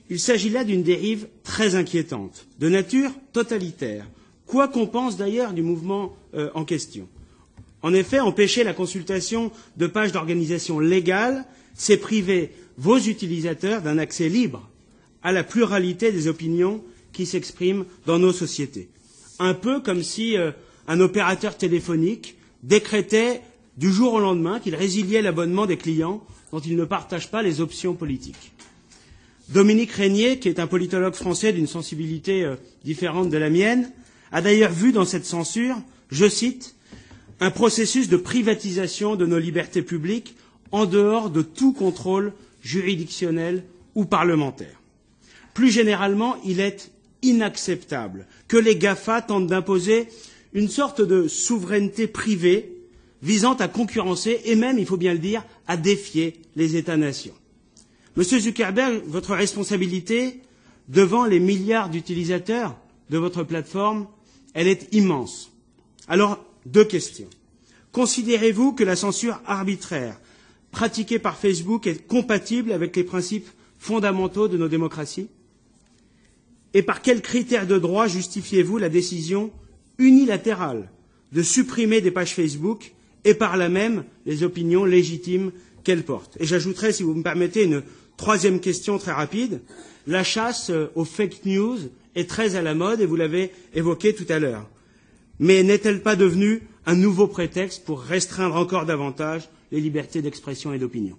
il s'agit là d'une dérive très inquiétante, de nature totalitaire, quoi qu'on pense d'ailleurs du mouvement en question. En effet, empêcher la consultation de pages d'organisations légales, c'est priver vos utilisateurs d'un accès libre à la pluralité des opinions qui s'expriment dans nos sociétés. Un peu comme si un opérateur téléphonique décrétait du jour au lendemain qu'il résiliait l'abonnement des clients dont il ne partage pas les options politiques. Dominique Régnier, qui est un politologue français d'une sensibilité différente de la mienne, a d'ailleurs vu dans cette censure, je cite, un processus de privatisation de nos libertés publiques en dehors de tout contrôle juridictionnel ou parlementaire. Plus généralement, il est inacceptable que les GAFA tentent d'imposer une sorte de souveraineté privée visant à concurrencer et même, il faut bien le dire, à défier les États-nations. Monsieur Zuckerberg, votre responsabilité devant les milliards d'utilisateurs de votre plateforme, elle est immense. Alors, 2 questions. Considérez-vous que la censure arbitraire pratiquée par Facebook est compatible avec les principes fondamentaux de nos démocraties? Et par quels critères de droit justifiez-vous la décision unilatérale de supprimer des pages Facebook et par là même les opinions légitimes qu'elles portent? Et j'ajouterai, si vous me permettez, une 3e question très rapide. La chasse aux fake news est très à la mode et vous l'avez évoqué tout à l'heure. Mais n'est-elle pas devenue un nouveau prétexte pour restreindre encore davantage les libertés d'expression et d'opinion?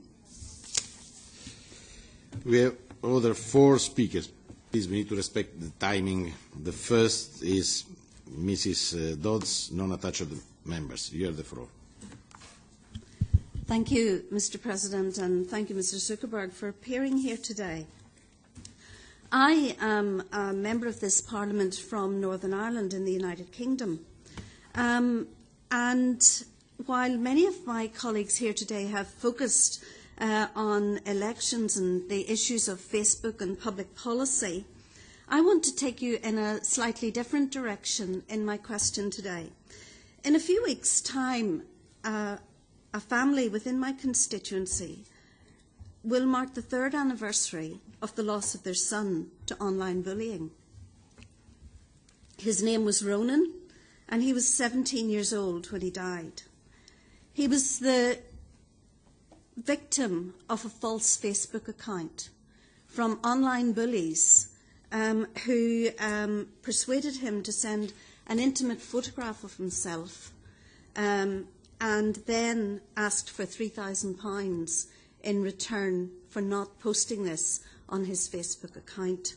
We have other 4 speakers. Please, we need to respect the timing. The first is Mrs. Dodds, non-attached members. You have the floor. Thank you, Mr. President, and thank you, Mr. Zuckerberg, for appearing here today. I am a member of this Parliament from Northern Ireland in the United Kingdom. And while many of my colleagues here today have focused on elections and the issues of Facebook and public policy, I want to take you in a slightly different direction in my question today. In a few weeks' time, a family within my constituency will mark the 3rd anniversary of the loss of their son to online bullying. His name was Ronan, and he was 17 years old when he died. He was the victim of a false Facebook account from online bullies who persuaded him to send an intimate photograph of himself and then asked for £3,000 in return for not posting this on his Facebook account.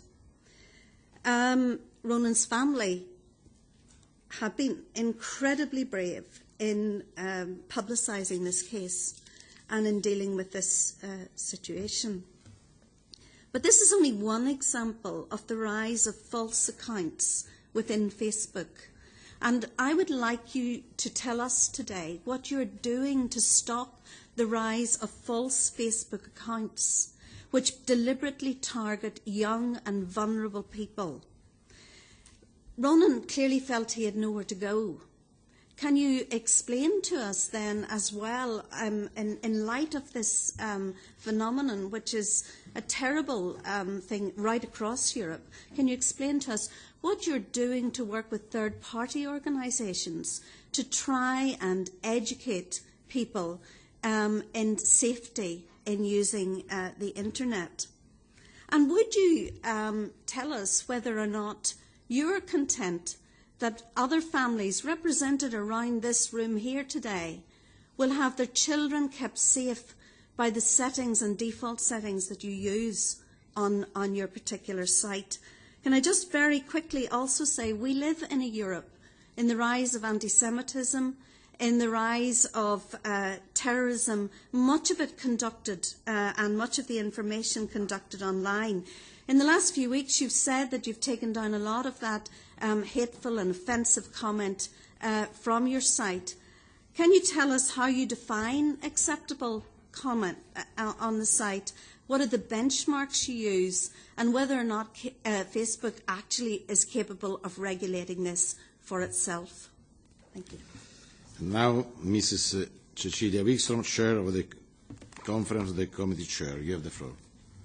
Ronan's family have been incredibly brave in publicising this case and in dealing with this situation. But this is only one example of the rise of false accounts within Facebook. And I would like you to tell us today what you're doing to stop the rise of false Facebook accounts which deliberately target young and vulnerable people. Ronan clearly felt he had nowhere to go. Can you explain to us then as well, in light of this phenomenon, which is a terrible thing right across Europe, can you explain to us what you're doing to work with third-party organisations to try and educate people in safety in using the internet? And would you tell us whether or not you're content that other families represented around this room here today will have their children kept safe by the settings and default settings that you use on your particular site? Can I just very quickly also say we live in a Europe in the rise of anti-Semitism, in the rise of terrorism, much of it conducted and much of the information conducted online. In the last few weeks, you've said that you've taken down a lot of that hateful and offensive comment from your site. Can you tell us how you define acceptable comment on the site? What are the benchmarks you use? And whether or not Facebook actually is capable of regulating this for itself? Thank you. And now, Mrs. Cecilia Wikström, Chair of the Conference of the Committee Chair. You have the floor.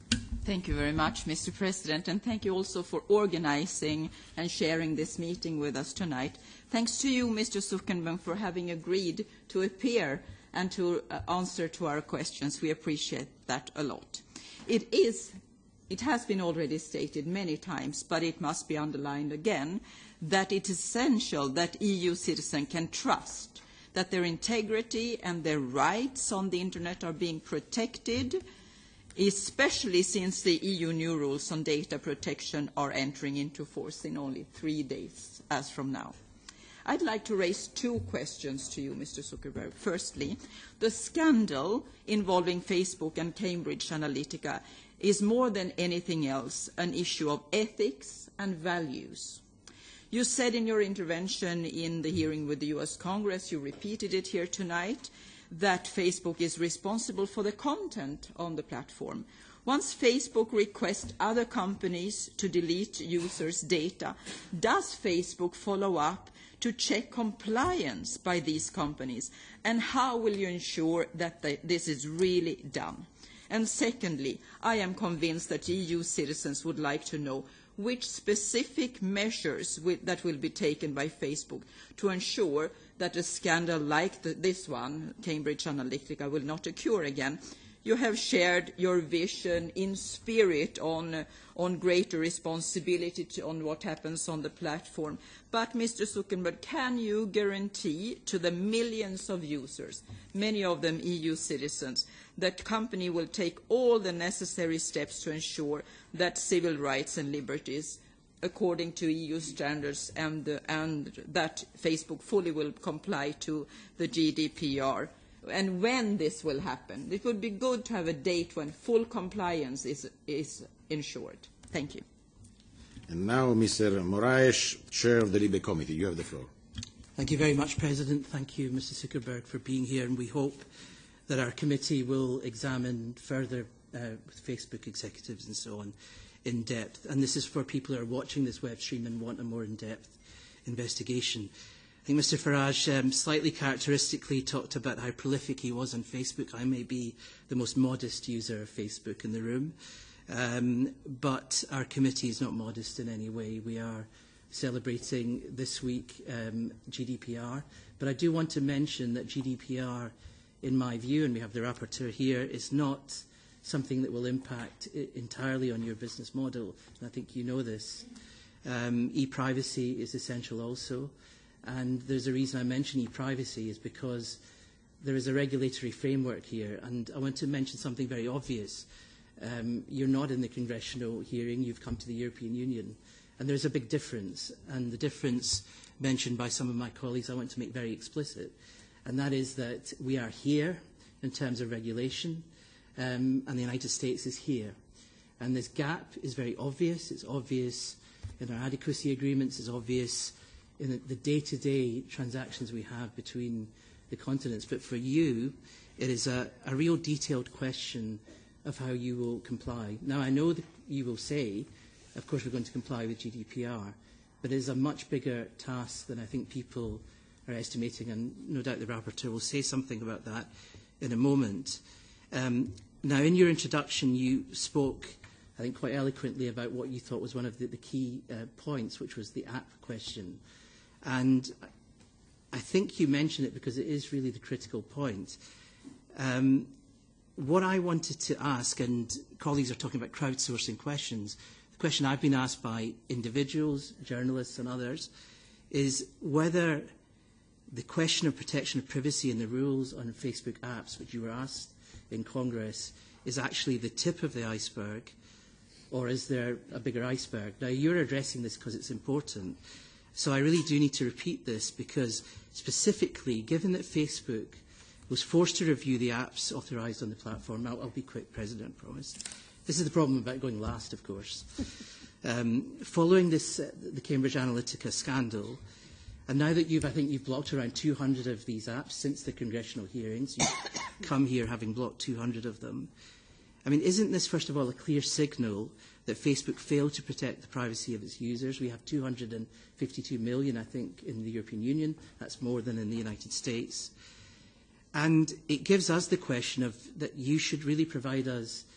Thank you very much, Mr. President, and thank you also for organizing and sharing this meeting with us tonight. Thanks to you, Mr. Zuckerberg, for having agreed to appear and to answer to our questions. We appreciate that a lot. It has been already stated many times, but it must be underlined again, that it is essential that EU citizens can trust that their integrity and their rights on the Internet are being protected, especially since the EU new rules on data protection are entering into force in only 3 days as from now. I'd like to raise 2 questions to you, Mr. Zuckerberg. Firstly, the scandal involving Facebook and Cambridge Analytica is more than anything else an issue of ethics and values. You said in your intervention in the hearing with the US Congress, you repeated it here tonight, that Facebook is responsible for the content on the platform. Once Facebook requests other companies to delete users' data, does Facebook follow up to check compliance by these companies? And how will you ensure that this is really done? And secondly, I am convinced that EU citizens would like to know which specific measures that will be taken by Facebook to ensure that a scandal like this one, Cambridge Analytica, will not occur again. You have shared your vision in spirit on greater responsibility on what happens on the platform. But, Mr. Zuckerberg, can you guarantee to the millions of users, many of them EU citizens, that the company will take all the necessary steps to ensure that civil rights and liberties, according to EU standards, and that Facebook fully will comply to the GDPR? And when this will happen? It would be good to have a date when full compliance is ensured. Thank you. And now, Mr. Moraes, Chair of the Libe Committee, you have the floor. Thank you very much, President. Thank you, Mr. Zuckerberg, for being here, and we hope that our committee will examine further with Facebook executives and so on in depth. And this is for people who are watching this web stream and want a more in-depth investigation. I think Mr. Farage slightly characteristically talked about how prolific he was on Facebook. I may be the most modest user of Facebook in the room, but our committee is not modest in any way. We are celebrating this week GDPR, but I do want to mention that GDPR, in my view, and we have the rapporteur here, is not something that will impact entirely on your business model, and I think you know this. E-privacy is essential also. And there's a reason I mention e-privacy is because there is a regulatory framework here. And I want to mention something very obvious. You're not in the congressional hearing. You've come to the European Union. And there's a big difference. And the difference mentioned by some of my colleagues I want to make very explicit. And that is that we are here in terms of regulation, and the United States is here. And this gap is very obvious. It's obvious in our adequacy agreements. It's obvious in the day-to-day transactions we have between the continents. But for you, it is a real detailed question of how you will comply. Now, I know that you will say, of course, we're going to comply with GDPR, but it is a much bigger task than I think people are estimating, and no doubt the rapporteur will say something about that in a moment. Now, in your introduction, you spoke, I think, quite eloquently about what you thought was one of the key points, which was the app question. And I think you mentioned it because it is really the critical point. What I wanted to ask, and colleagues are talking about crowdsourcing questions, the question I've been asked by individuals, journalists and others, is whether the question of protection of privacy and the rules on Facebook apps, which you were asked in Congress, is actually the tip of the iceberg, or is there a bigger iceberg? Now, you're addressing this because it's important. So I really do need to repeat this because specifically, given that Facebook was forced to review the apps authorised on the platform, I'll be quick, President, I promise. This is the problem about going last, of course. Following this, the Cambridge Analytica scandal, and now that I think you've blocked around 200 of these apps since the congressional hearings, you've come here having blocked 200 of them. I mean, isn't this, first of all, a clear signal that Facebook failed to protect the privacy of its users? We have 252 million, I think, in the European Union. That's more than in the United States. And it gives us the question of that you should really provide us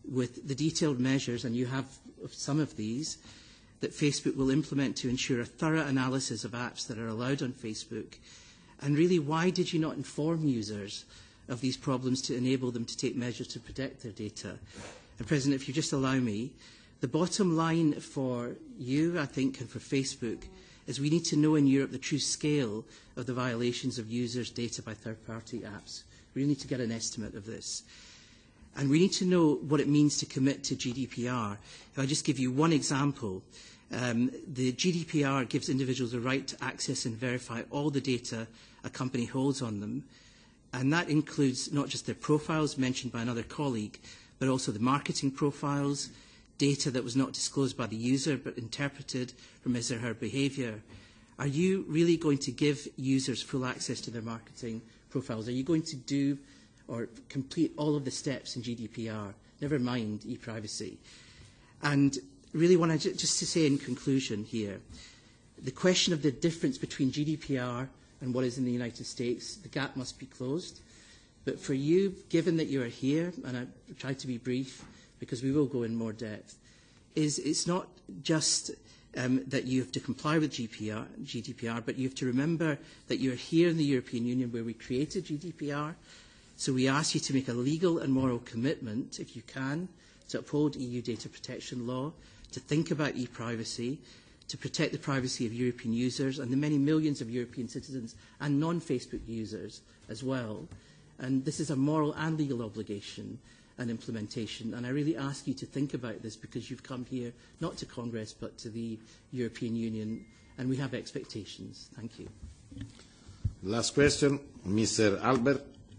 with the detailed measures, and you have some of these, that Facebook will implement to ensure a thorough analysis of apps that are allowed on Facebook? And really, why did you not inform users of these problems to enable them to take measures to protect their data? And President, if you just allow me, the bottom line for you, I think, and for Facebook, is we need to know in Europe the true scale of the violations of users' data by third-party apps. We really need to get an estimate of this. And we need to know what it means to commit to GDPR. If I just give you one example, the GDPR gives individuals the right to access and verify all the data a company holds on them. And that includes not just their profiles mentioned by another colleague, but also the marketing profiles, data that was not disclosed by the user but interpreted from his or her behaviour. Are you really going to give users full access to their marketing profiles? Are you going to do or complete all of the steps in GDPR, never mind e-privacy? And really want to just to say in conclusion here, the question of the difference between GDPR and what is in the United States, the gap must be closed. But for you, given that you are here, and I try to be brief because we will go in more depth, it's not just that you have to comply with GDPR, but you have to remember that you're here in the European Union where we created GDPR. So we ask you to make a legal and moral commitment, if you can, to uphold EU data protection law, to think about e-privacy, to protect the privacy of European users and the many millions of European citizens and non-Facebook users as well. And this is a moral and legal obligation and implementation. And I really ask you to think about this because you've come here not to Congress but to the European Union, and we have expectations. Thank you. Last question, Mr. Albert,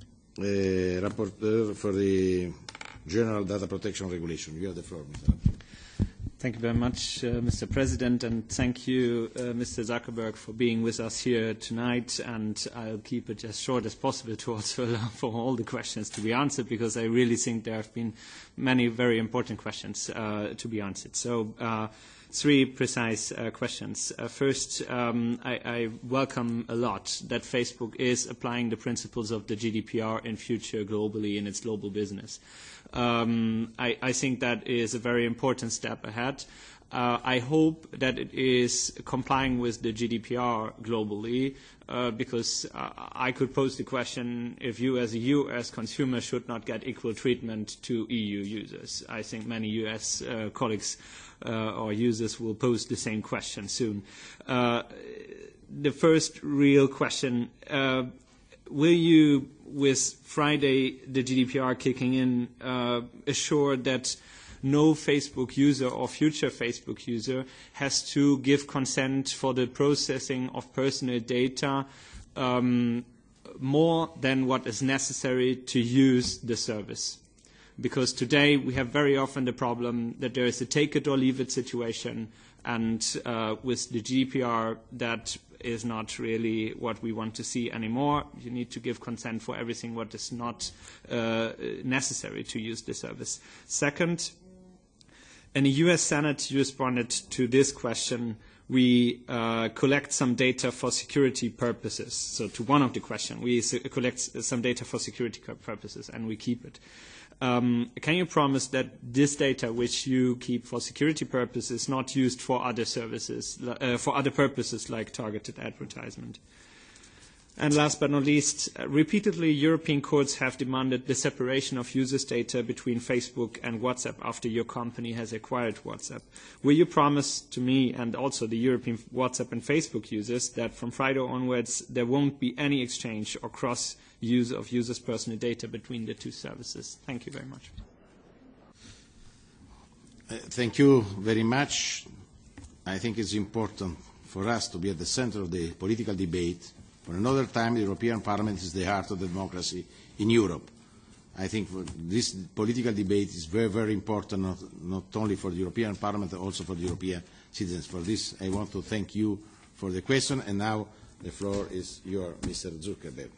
Rapporteur for the General Data Protection Regulation. You have the floor, Mr. Albert. Thank you very much, Mr. President, and thank you, Mr. Zuckerberg, for being with us here tonight. And I'll keep it as short as possible to also allow for all the questions to be answered, because I really think there have been many very important questions to be answered. So, three precise questions. First, I welcome a lot that Facebook is applying the principles of the GDPR in future globally in its global business. I think that is a very important step ahead. I hope that it is complying with the GDPR globally, because I could pose the question if you as a US consumer should not get equal treatment to EU users. I think many US colleagues or users will pose the same question soon. The first real question, will you, with Friday, the GDPR kicking in, assure that no Facebook user or future Facebook user has to give consent for the processing of personal data more than what is necessary to use the service? Because today we have very often the problem that there is a take it or leave it situation, and with the GDPR that is not really what we want to see anymore. You need to give consent for everything what is not necessary to use the service. Second, in the US Senate, you responded to this question. We collect some data for security purposes. So to one of the questions, we collect some data for security purposes and we keep it. Can you promise that this data which you keep for security purposes is not used for other services, for other purposes like targeted advertisement? And last but not least, repeatedly European courts have demanded the separation of users' data between Facebook and WhatsApp after your company has acquired WhatsApp. Will you promise to me and also the European WhatsApp and Facebook users that from Friday onwards there won't be any exchange or cross-use of users' personal data between the two services? Thank you very much. Thank you very much. I think it's important for us to be at the center of the political debate. For another time, the European Parliament is the heart of democracy in Europe. I think this political debate is very, very important, not only for the European Parliament, but also for the European citizens. For this, I want to thank you for the question, and now the floor is yours, Mr. Zuckerberg.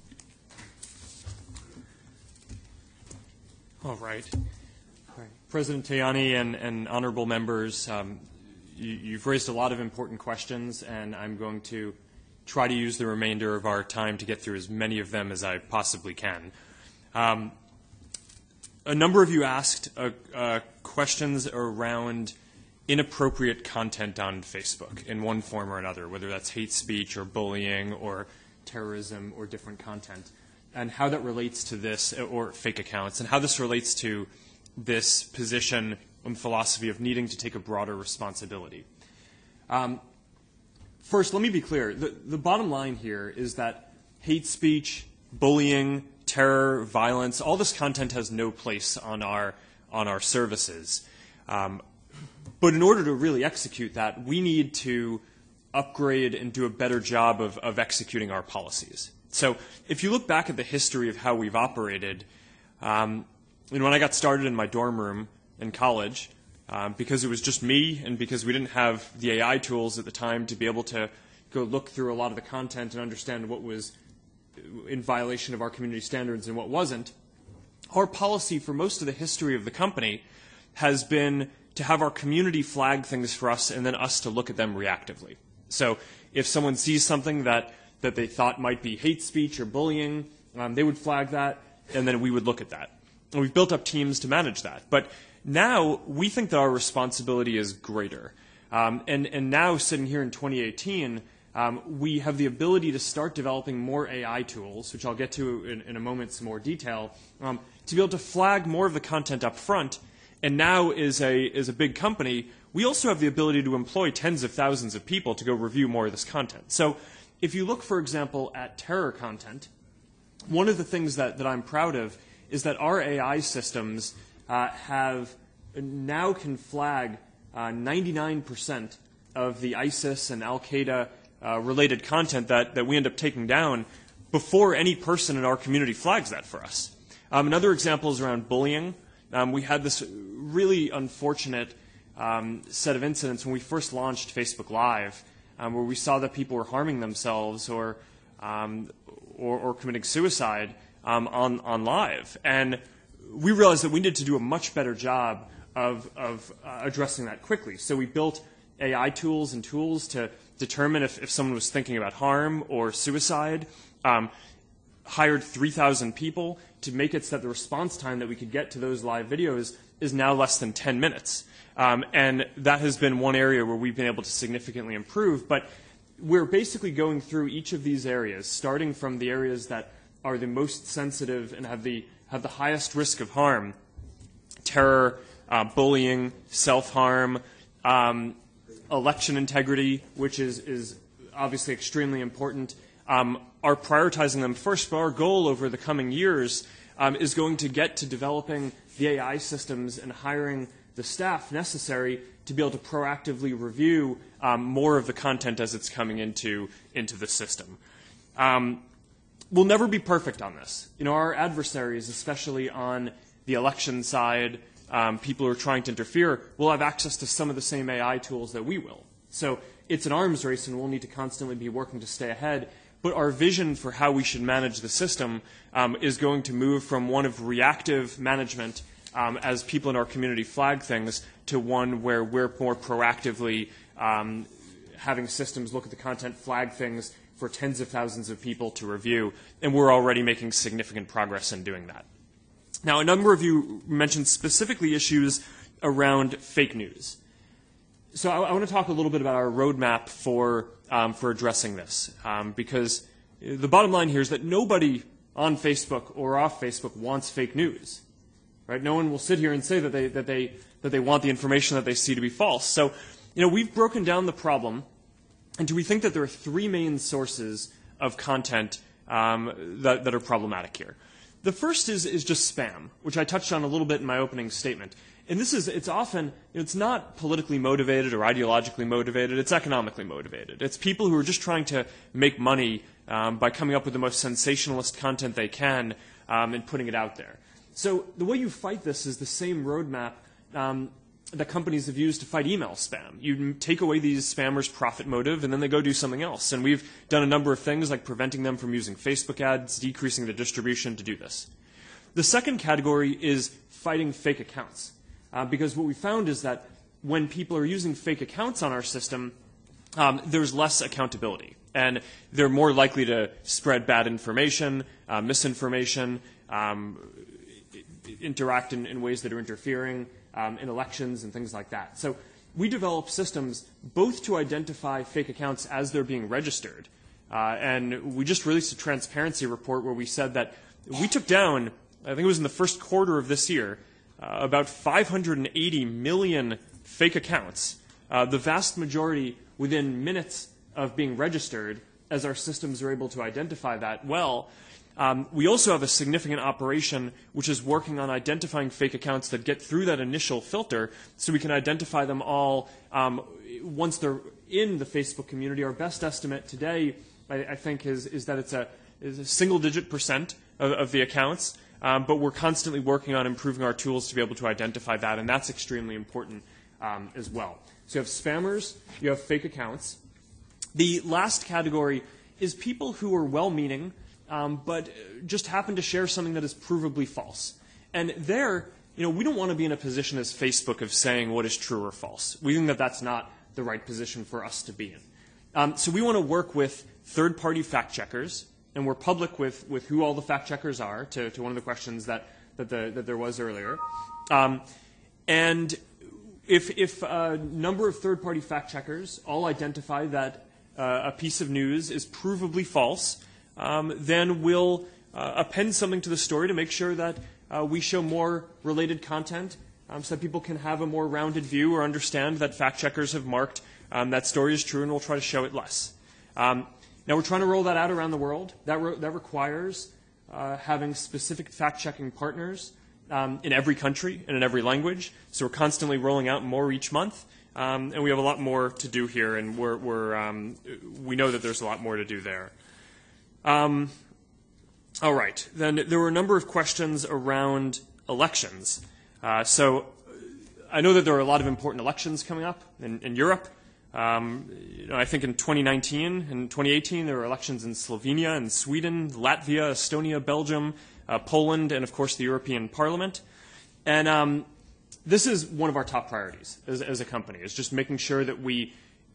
All right. President Tajani and honorable members, you've raised a lot of important questions, and I'm going to try to use the remainder of our time to get through as many of them as I possibly can. a number of you asked questions around inappropriate content on Facebook in one form or another, whether that's hate speech or bullying or terrorism or different content, and how that relates to this, or fake accounts, and how this relates to this position and philosophy of needing to take a broader responsibility. First, let me be clear. The bottom line here is that hate speech, bullying, terror, violence, all this content has no place on our services. But in order to really execute that, we need to upgrade and do a better job of executing our policies. So if you look back at the history of how we've operated, when I got started in my dorm room in college, because it was just me and because we didn't have the AI tools at the time to be able to go look through a lot of the content and understand what was in violation of our community standards and what wasn't, our policy for most of the history of the company has been to have our community flag things for us and then us to look at them reactively. So if someone sees something that they thought might be hate speech or bullying, they would flag that, and then we would look at that. And we've built up teams to manage that. But now we think that our responsibility is greater. And now, sitting here in 2018, we have the ability to start developing more AI tools, which I'll get to in a moment, some more detail, to be able to flag more of the content up front. And now, as a big company, we also have the ability to employ tens of thousands of people to go review more of this content. So if you look, for example, at terror content, one of the things that I'm proud of is that our AI systems now can flag 99% of the ISIS and Al-Qaeda related content that we end up taking down before any person in our community flags that for us. Another example is around bullying. We had this really unfortunate set of incidents when we first launched Facebook Live, where we saw that people were harming themselves or committing suicide on live. And we realized that we needed to do a much better job of addressing that quickly. So we built AI tools and tools to determine if someone was thinking about harm or suicide, hired 3,000 people to make it so that the response time that we could get to those live videos is now less than 10 minutes. And that has been one area where we've been able to significantly improve. But we're basically going through each of these areas, starting from the areas that are the most sensitive and have the highest risk of harm: terror, bullying, self-harm, election integrity, which is obviously extremely important. Are prioritizing them first, but our goal over the coming years is going to get to developing the AI systems and hiring the staff necessary to be able to proactively review more of the content as it's coming into the system. We'll never be perfect on this. Our adversaries, especially on the election side, people who are trying to interfere, will have access to some of the same AI tools that we will. So it's an arms race, and we'll need to constantly be working to stay ahead. But our vision for how we should manage the system is going to move from one of reactive management as people in our community flag things to one where we're more proactively having systems look at the content, flag things for tens of thousands of people to review. And we're already making significant progress in doing that. Now, a number of you mentioned specifically issues around fake news. So I want to talk a little bit about our roadmap for addressing this, because the bottom line here is that nobody on Facebook or off Facebook wants fake news, right? No one will sit here and say that they want the information that they see to be false. So, we've broken down the problem, and we think that there are three main sources of content that are problematic here. The first is just spam, which I touched on a little bit in my opening statement. And it's often, it's not politically motivated or ideologically motivated, it's economically motivated. It's people who are just trying to make money by coming up with the most sensationalist content they can and putting it out there. So the way you fight this is the same roadmap that companies have used to fight email spam. You take away these spammers' profit motive, and then they go do something else. And we've done a number of things like preventing them from using Facebook ads, decreasing the distribution to do this. The second category is fighting fake accounts. Because what we found is that when people are using fake accounts on our system, there's less accountability. And they're more likely to spread bad information, misinformation, interact in ways that are interfering in elections and things like that. So we develop systems both to identify fake accounts as they're being registered. And we just released a transparency report where we said that we took down, I think it was in the first quarter of this year, about 580 million fake accounts, the vast majority within minutes of being registered, as our systems are able to identify that well. We also have a significant operation which is working on identifying fake accounts that get through that initial filter so we can identify them all once they're in the Facebook community. Our best estimate today, I think, is that it's a single-digit % of the accounts, but we're constantly working on improving our tools to be able to identify that, and that's extremely important as well. So you have spammers, you have fake accounts. The last category is people who are well-meaning, but just happen to share something that is provably false. And there, we don't want to be in a position as Facebook of saying what is true or false. We think that that's not the right position for us to be in. So we want to work with third-party fact-checkers, and we're public with who all the fact-checkers are, to one of the questions that there was earlier. And if a number of third-party fact-checkers all identify that a piece of news is provably false, then we'll append something to the story to make sure that we show more related content so that people can have a more rounded view or understand that fact-checkers have marked that story is true, and we'll try to show it less. Now, we're trying to roll that out around the world. That requires having specific fact-checking partners in every country and in every language. So we're constantly rolling out more each month. And we have a lot more to do here, and we know that there's a lot more to do there. All right. Then there were a number of questions around elections. So I know that there are a lot of important elections coming up in Europe. I think in 2019 and 2018 there were elections in Slovenia and Sweden, Latvia, Estonia, Belgium, Poland, and of course the European Parliament. And this is one of our top priorities as a company, is just making sure that we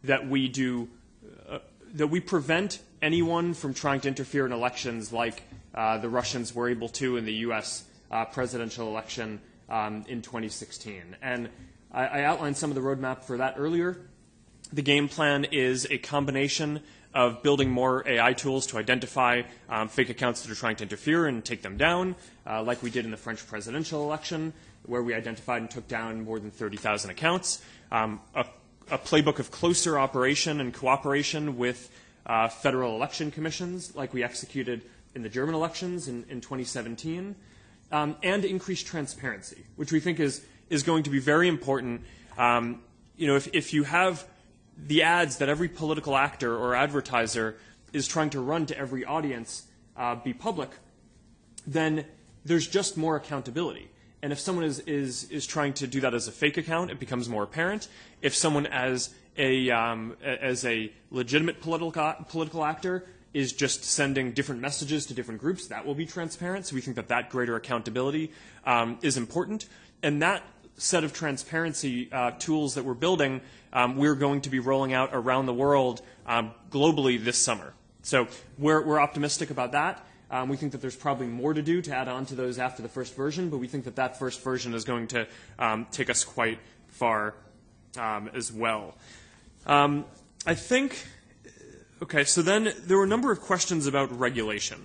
prevent anyone from trying to interfere in elections like the Russians were able to in the U.S. Presidential election in 2016. And I outlined some of the roadmap for that earlier. The game plan is a combination of building more AI tools to identify fake accounts that are trying to interfere and take them down, like we did in the French presidential election, where we identified and took down more than 30,000 accounts. A playbook of closer operation and cooperation with federal election commissions, like we executed in the German elections in 2017, and increased transparency, which we think is going to be very important. If you have the ads that every political actor or advertiser is trying to run to every audience be public, then there's just more accountability. And if someone is trying to do that as a fake account, it becomes more apparent. If someone as a legitimate political actor is just sending different messages to different groups, that will be transparent. So we think that greater accountability is important. And that set of transparency tools that we're building, we're going to be rolling out around the world globally this summer. So we're optimistic about that. We think that there's probably more to do to add on to those after the first version, but we think that first version is going to take us quite far as well. I think, okay, so then there were a number of questions about regulation.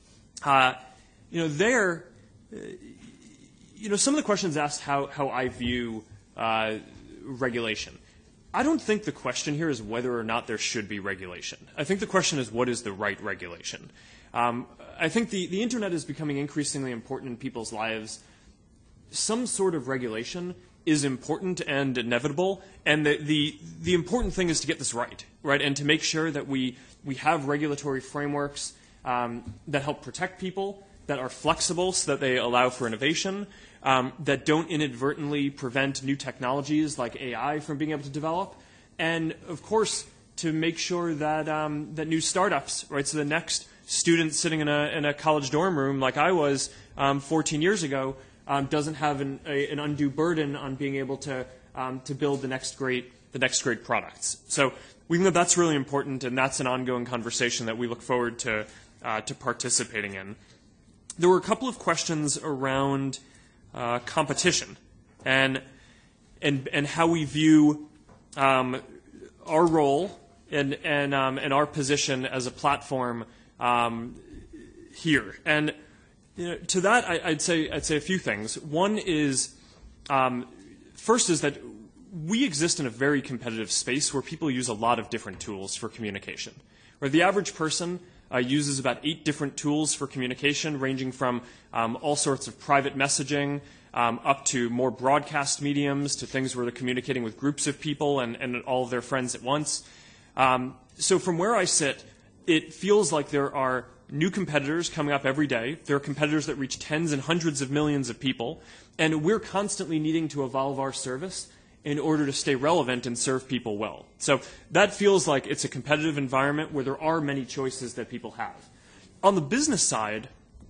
Some of the questions asked how I view regulation. I don't think the question here is whether or not there should be regulation. I think the question is, what is the right regulation? I think the Internet is becoming increasingly important in people's lives. Some sort of regulation is important and inevitable, and the important thing is to get this right, and to make sure that we have regulatory frameworks that help protect people, that are flexible so that they allow for innovation, that don't inadvertently prevent new technologies like AI from being able to develop, and of course to make sure that that new startups, so the next student sitting in a college dorm room like I was 14 years ago doesn't have an undue burden on being able to build the next great products. So we think that that's really important, and that's an ongoing conversation that we look forward to participating in. There were a couple of questions around competition and how we view our role and our position as a platform here. And to that, I'd say a few things. One is, first is that we exist in a very competitive space where people use a lot of different tools for communication. Where the average person uses about 8 different tools for communication, ranging from all sorts of private messaging up to more broadcast mediums, to things where they're communicating with groups of people and all of their friends at once. So from where I sit, it feels like there are new competitors coming up every day. There are competitors that reach tens and hundreds of millions of people, and we're constantly needing to evolve our service in order to stay relevant and serve people well. So that feels like it's a competitive environment where there are many choices that people have. On the business side,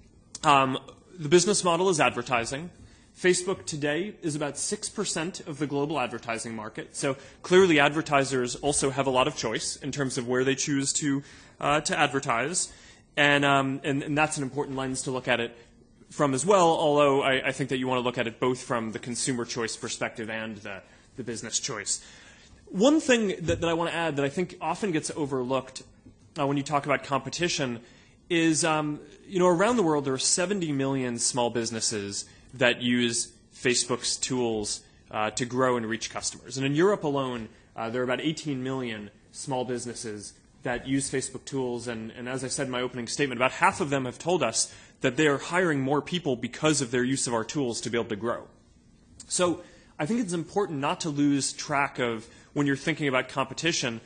the business model is advertising. Facebook today is about 6% of the global advertising market. So clearly advertisers also have a lot of choice in terms of where they choose to advertise. And that's an important lens to look at it from as well, although I think that you want to look at it both from the consumer choice perspective and the business choice. One thing that I want to add that I think often gets overlooked when you talk about competition is, around the world there are 70 million small businesses that use Facebook's tools to grow and reach customers. And in Europe alone, there are about 18 million small businesses that use Facebook tools. And as I said in my opening statement, about half of them have told us that they are hiring more people because of their use of our tools to be able to grow. So I think it's important not to lose track of, when you're thinking about competition,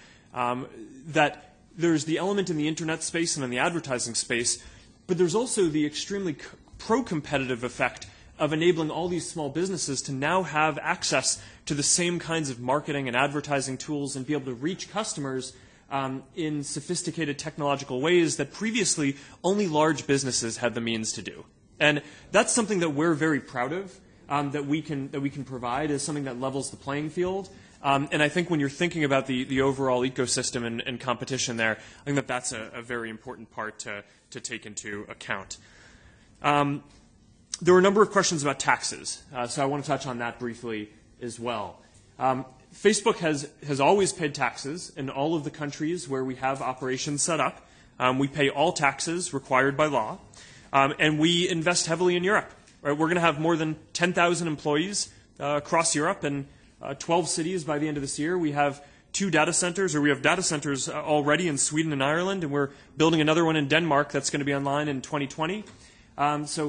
that there's the element in the internet space and in the advertising space, but there's also the extremely pro-competitive effect of enabling all these small businesses to now have access to the same kinds of marketing and advertising tools and be able to reach customers in sophisticated technological ways that previously only large businesses had the means to do. And that's something that we're very proud of, that we can provide as something that levels the playing field. And I think when you're thinking about the overall ecosystem and competition there, I think that that's a very important part to take into account. There were a number of questions about taxes, so I want to touch on that briefly as well. Facebook has always paid taxes in all of the countries where we have operations set up. We pay all taxes required by law, and we invest heavily in Europe. Right? We're going to have more than 10,000 employees across Europe and 12 cities by the end of this year. We have 2 data centers, or we have data centers already in Sweden and Ireland, and we're building another one in Denmark that's going to be online in 2020. So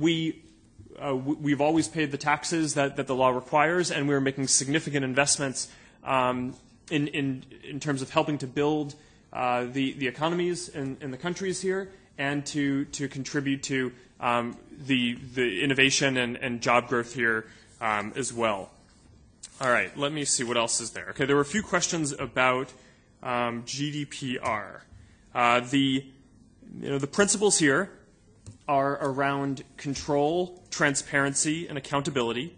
we've always paid the taxes that the law requires, and we're making significant investments in terms of helping to build the economies in the countries here, and to contribute to the innovation and job growth here as well. All right, let me see what else is there. Okay, there were a few questions about GDPR. The principles here are around control, transparency, and accountability.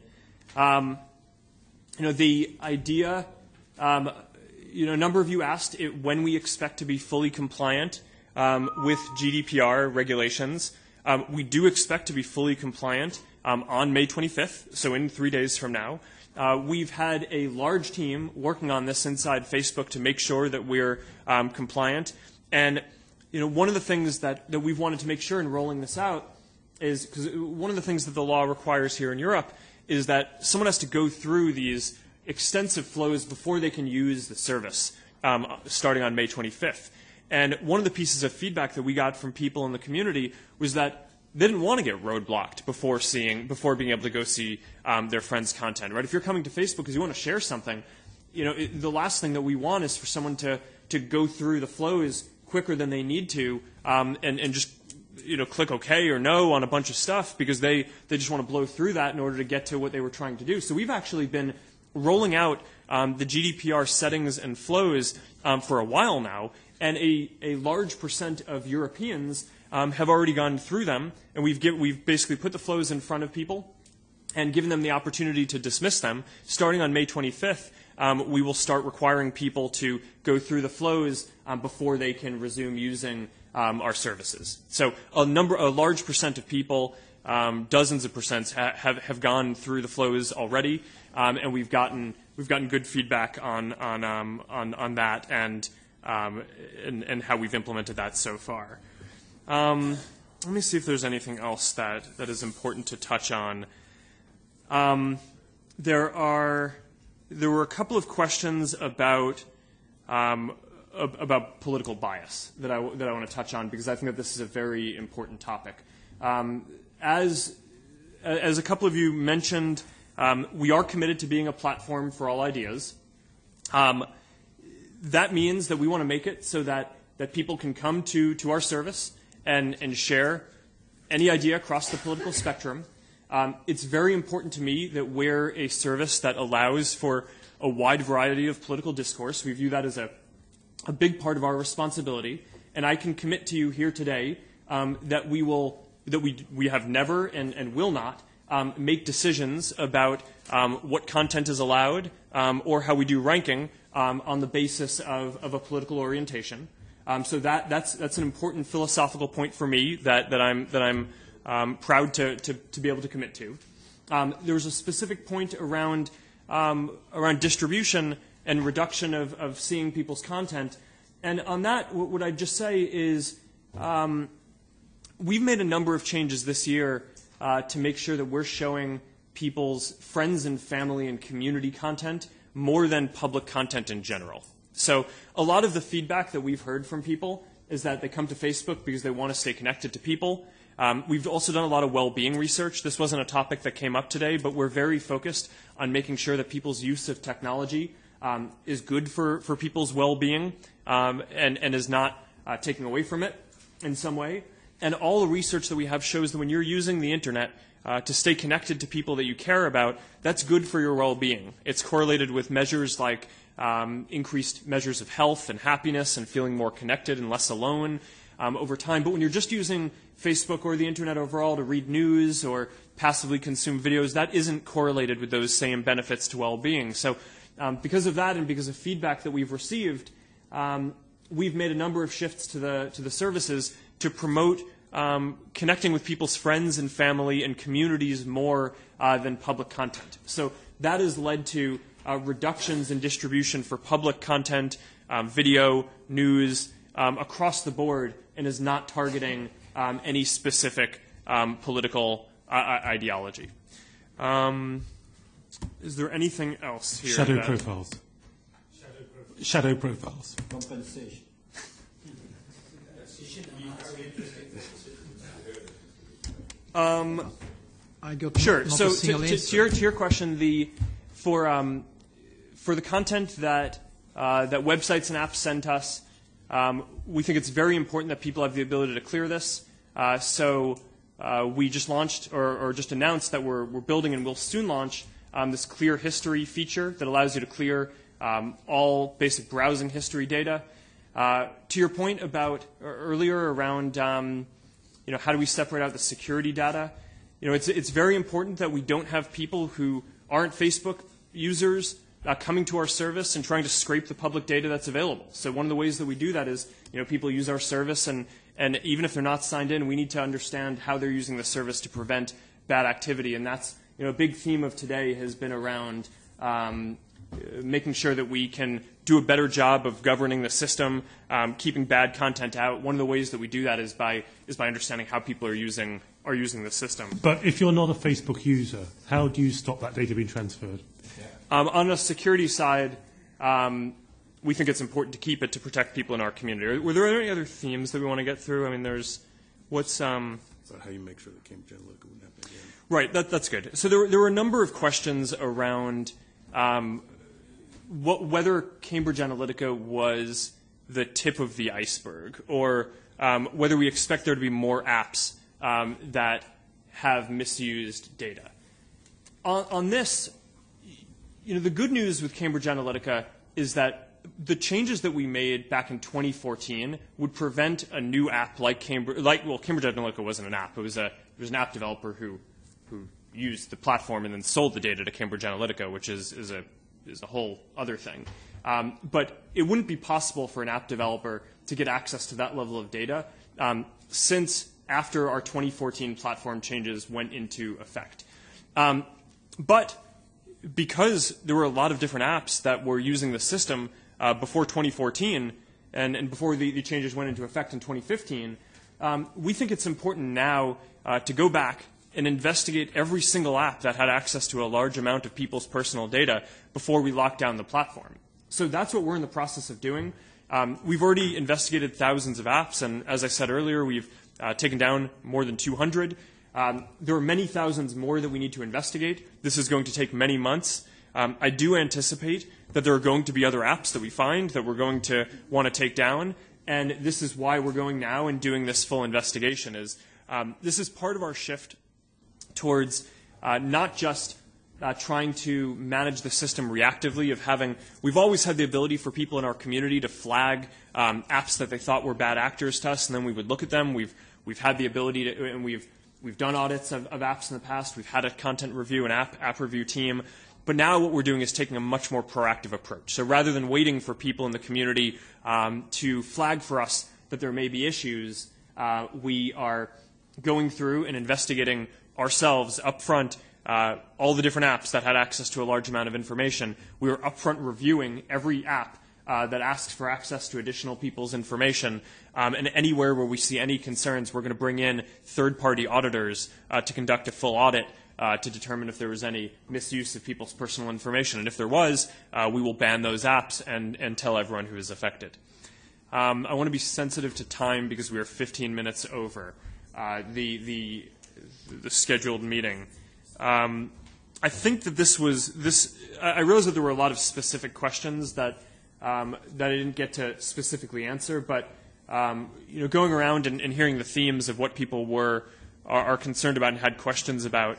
The idea, a number of you asked when we expect to be fully compliant with GDPR regulations. We do expect to be fully compliant on May 25th, so in 3 days from now. We've had a large team working on this inside Facebook to make sure that we're compliant. And one of the things that we've wanted to make sure in rolling this out is, because one of the things that the law requires here in Europe is that someone has to go through these extensive flows before they can use the service, starting on May 25th. And one of the pieces of feedback that we got from people in the community was that they didn't want to get roadblocked before being able to go see their friends' content. Right? If you're coming to Facebook because you want to share something, the last thing that we want is for someone to go through the flows quicker than they need to, and just click OK or no on a bunch of stuff because they just want to blow through that in order to get to what they were trying to do. So we've actually been rolling out the GDPR settings and flows for a while now, and a large percent of Europeans have already gone through them, and we've basically put the flows in front of people and given them the opportunity to dismiss them. Starting on May 25th, we will start requiring people to go through the flows before they can resume using our services. So a large percent of people dozens of percents have gone through the flows already, and we've gotten good feedback on that and how we've implemented that so far. Let me see if there's anything else that is important to touch on. There were a couple of questions about political bias that I want to touch on, because I think that this is a very important topic. As a couple of you mentioned, we are committed to being a platform for all ideas. That means that we want to make it so that people can come to our service and share any idea across the political spectrum. It's very important to me that we're a service that allows for a wide variety of political discourse. We view that as a big part of our responsibility, and I can commit to you here today that we have never and will not make decisions about what content is allowed or how we do ranking on the basis of a political orientation. So that's an important philosophical point for me that I'm proud to be able to commit to. There was a specific point around distribution and reduction of seeing people's content, and on that, what I'd just say is we've made a number of changes this year to make sure that we're showing people's friends and family and community content more than public content in general. So a lot of the feedback that we've heard from people is that they come to Facebook because they want to stay connected to people. We've also done a lot of well-being research. This wasn't a topic that came up today, but we're very focused on making sure that people's use of technology is good for people's well-being and is not taking away from it in some way. And all the research that we have shows that when you're using the internet to stay connected to people that you care about, that's good for your well-being. It's correlated with measures like increased measures of health and happiness and feeling more connected and less alone over time. But when you're just using Facebook or the internet overall to read news or passively consume videos, that isn't correlated with those same benefits to well-being. So because of that and because of feedback that we've received, we've made a number of shifts to the services to promote connecting with people's friends and family and communities more than public content. So that has led to reductions in distribution for public content, video, news, across the board, and is not targeting any specific political ideology. Is there anything else here? Shadow profiles. Shadow profiles. Compensation. Sure. So to your question, for the content that websites and apps send us, we think it's very important that people have the ability to clear this. So we just launched or just announced that we're building and will soon launch this clear history feature that allows you to clear all basic browsing history data. To your point about earlier around how do we separate out the security data? It's very important that we don't have people who aren't Facebook users coming to our service and trying to scrape the public data that's available. So one of the ways that we do that is people use our service, and even if they're not signed in, we need to understand how they're using the service to prevent bad activity. And that's a big theme of today has been around making sure that we can do a better job of governing the system, keeping bad content out. One of the ways that we do that is by understanding how people are using the system. But if you're not a Facebook user, how do you stop that data being transferred? On the security side, we think it's important to keep it to protect people in our community. Were there any other themes that we want to get through? I mean, there's what's about how you make sure that Cambridge Analytica wouldn't happen again. Right, that's good. So there were a number of questions around whether Cambridge Analytica was the tip of the iceberg, or whether we expect there to be more apps that have misused data. On this, the good news with Cambridge Analytica is that the changes that we made back in 2014 would prevent a new app like Cambridge Analytica wasn't an app. It was an app developer who used the platform and then sold the data to Cambridge Analytica, which is a whole other thing. But it wouldn't be possible for an app developer to get access to that level of data since after our 2014 platform changes went into effect. But because there were a lot of different apps that were using the system before 2014 and before the changes went into effect in 2015, we think it's important now to go back and investigate every single app that had access to a large amount of people's personal data before we locked down the platform. So that's what we're in the process of doing. We've already investigated thousands of apps, and as I said earlier, we've taken down more than 200. There are many thousands more that we need to investigate. This is going to take many months. I do anticipate that there are going to be other apps that we find that we're going to want to take down, and this is why we're going now and doing this full investigation. This is part of our shift towards not just trying to manage the system reactively of having, we've always had the ability for people in our community to flag apps that they thought were bad actors to us, and then we would look at them. We've had the ability to, and we've done audits of apps in the past. We've had a content review and app review team. But now what we're doing is taking a much more proactive approach. So rather than waiting for people in the community to flag for us that there may be issues, we are going through and investigating ourselves up front all the different apps that had access to a large amount of information. We are upfront reviewing every app that asks for access to additional people's information. And anywhere where we see any concerns, we're going to bring in third-party auditors to conduct a full audit to determine if there was any misuse of people's personal information. And if there was, we will ban those apps and tell everyone who is affected. I want to be sensitive to time because we are 15 minutes over the scheduled meeting. I think that I realize that there were a lot of specific questions that I didn't get to specifically answer, but going around and hearing the themes of what people are concerned about and had questions about,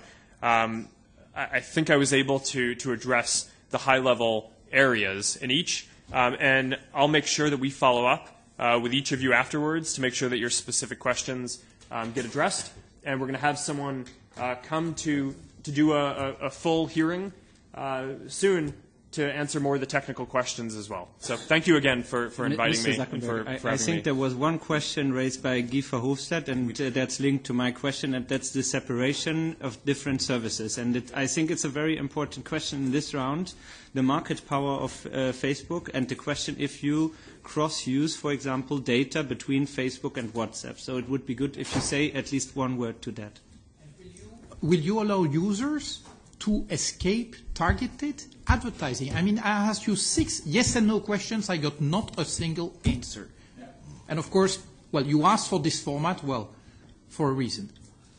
I think I was able to address the high-level areas in each, and I'll make sure that we follow up with each of you afterwards to make sure that your specific questions get addressed, and we're going to have someone come to do a full hearing soon to answer more of the technical questions as well. So thank you again for inviting me and for having me. I think there was one question raised by Guy Verhofstadt, and that's linked to my question, and that's the separation of different services. And I think it's a very important question in this round, the market power of Facebook, and the question if you cross-use, for example, data between Facebook and WhatsApp. So it would be good if you say at least one word to that. Will you allow users to escape targeted advertising? I mean, I asked you 6 yes and no questions. I got not a single answer. Yeah. And of course, well, you asked for this format, well, for a reason.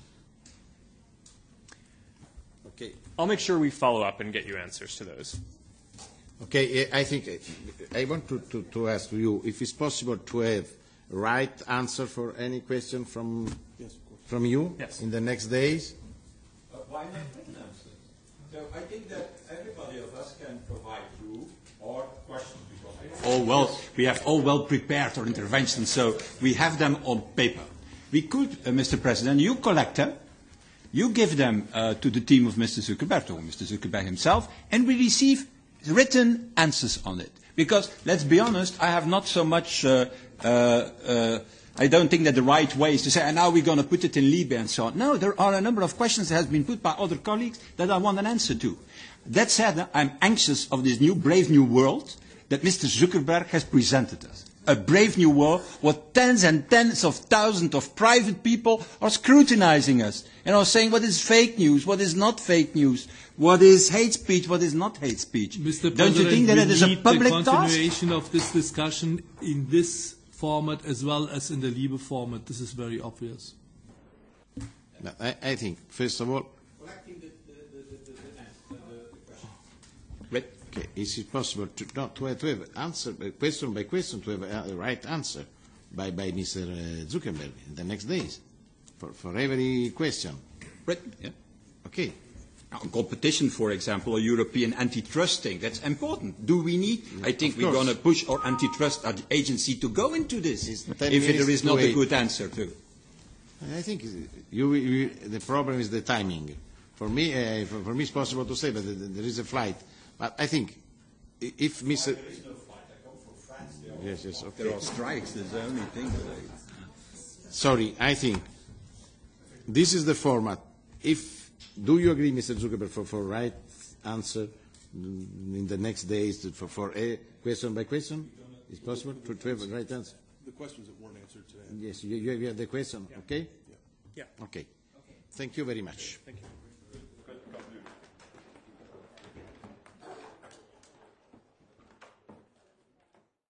Okay. I'll make sure we follow up and get you answers to those. Okay, I think I want to ask you if it's possible to have right answer for any question from you in the next days. Why not written answers? So I think that everybody of us can provide you or questions. We have all well prepared our interventions, so we have them on paper. We could, Mr. President, you collect them, you give them to the team of Mr. Zuckerberg or Mr. Zuckerberg himself, and we receive written answers on it. Because, let's be honest, I have not so much I don't think that the right way is to say, and now we're going to put it in Libe and so on. No, there are a number of questions that have been put by other colleagues that I want an answer to. That said, I'm anxious of this new brave new world that Mr. Zuckerberg has presented us. A brave new world where tens and tens of thousands of private people are scrutinizing us and are saying what is fake news, what is not fake news, what is hate speech, what is not hate speech. Mr. Don't you think that it is a public task? The continuation task? of this discussion in this format as well as in the Liebe format. This is very obvious. I think, first of all, okay, is it possible to have answer question by question to have a right answer by Mr. Zuckerberg in the next days for every question? Right. Yeah. Okay. Competition, for example, a European antitrust thing, that's important. Do we need? I think we're going to push our antitrust agency to go into this if there is not a good answer to. I think the problem is the timing. For me, it's possible to say, but there is a flight. But I think if Mr. There is no flight. I come from France. Yes, okay. There are strikes. That's the only thing. Sorry, I think this is the format. Do you agree, Mr. Zuckerberg, for right answer in the next days for a question by question? Is possible to have a right answer? The questions that weren't answered today. Yes, you have the question, okay? Yeah. Okay. Thank you very much.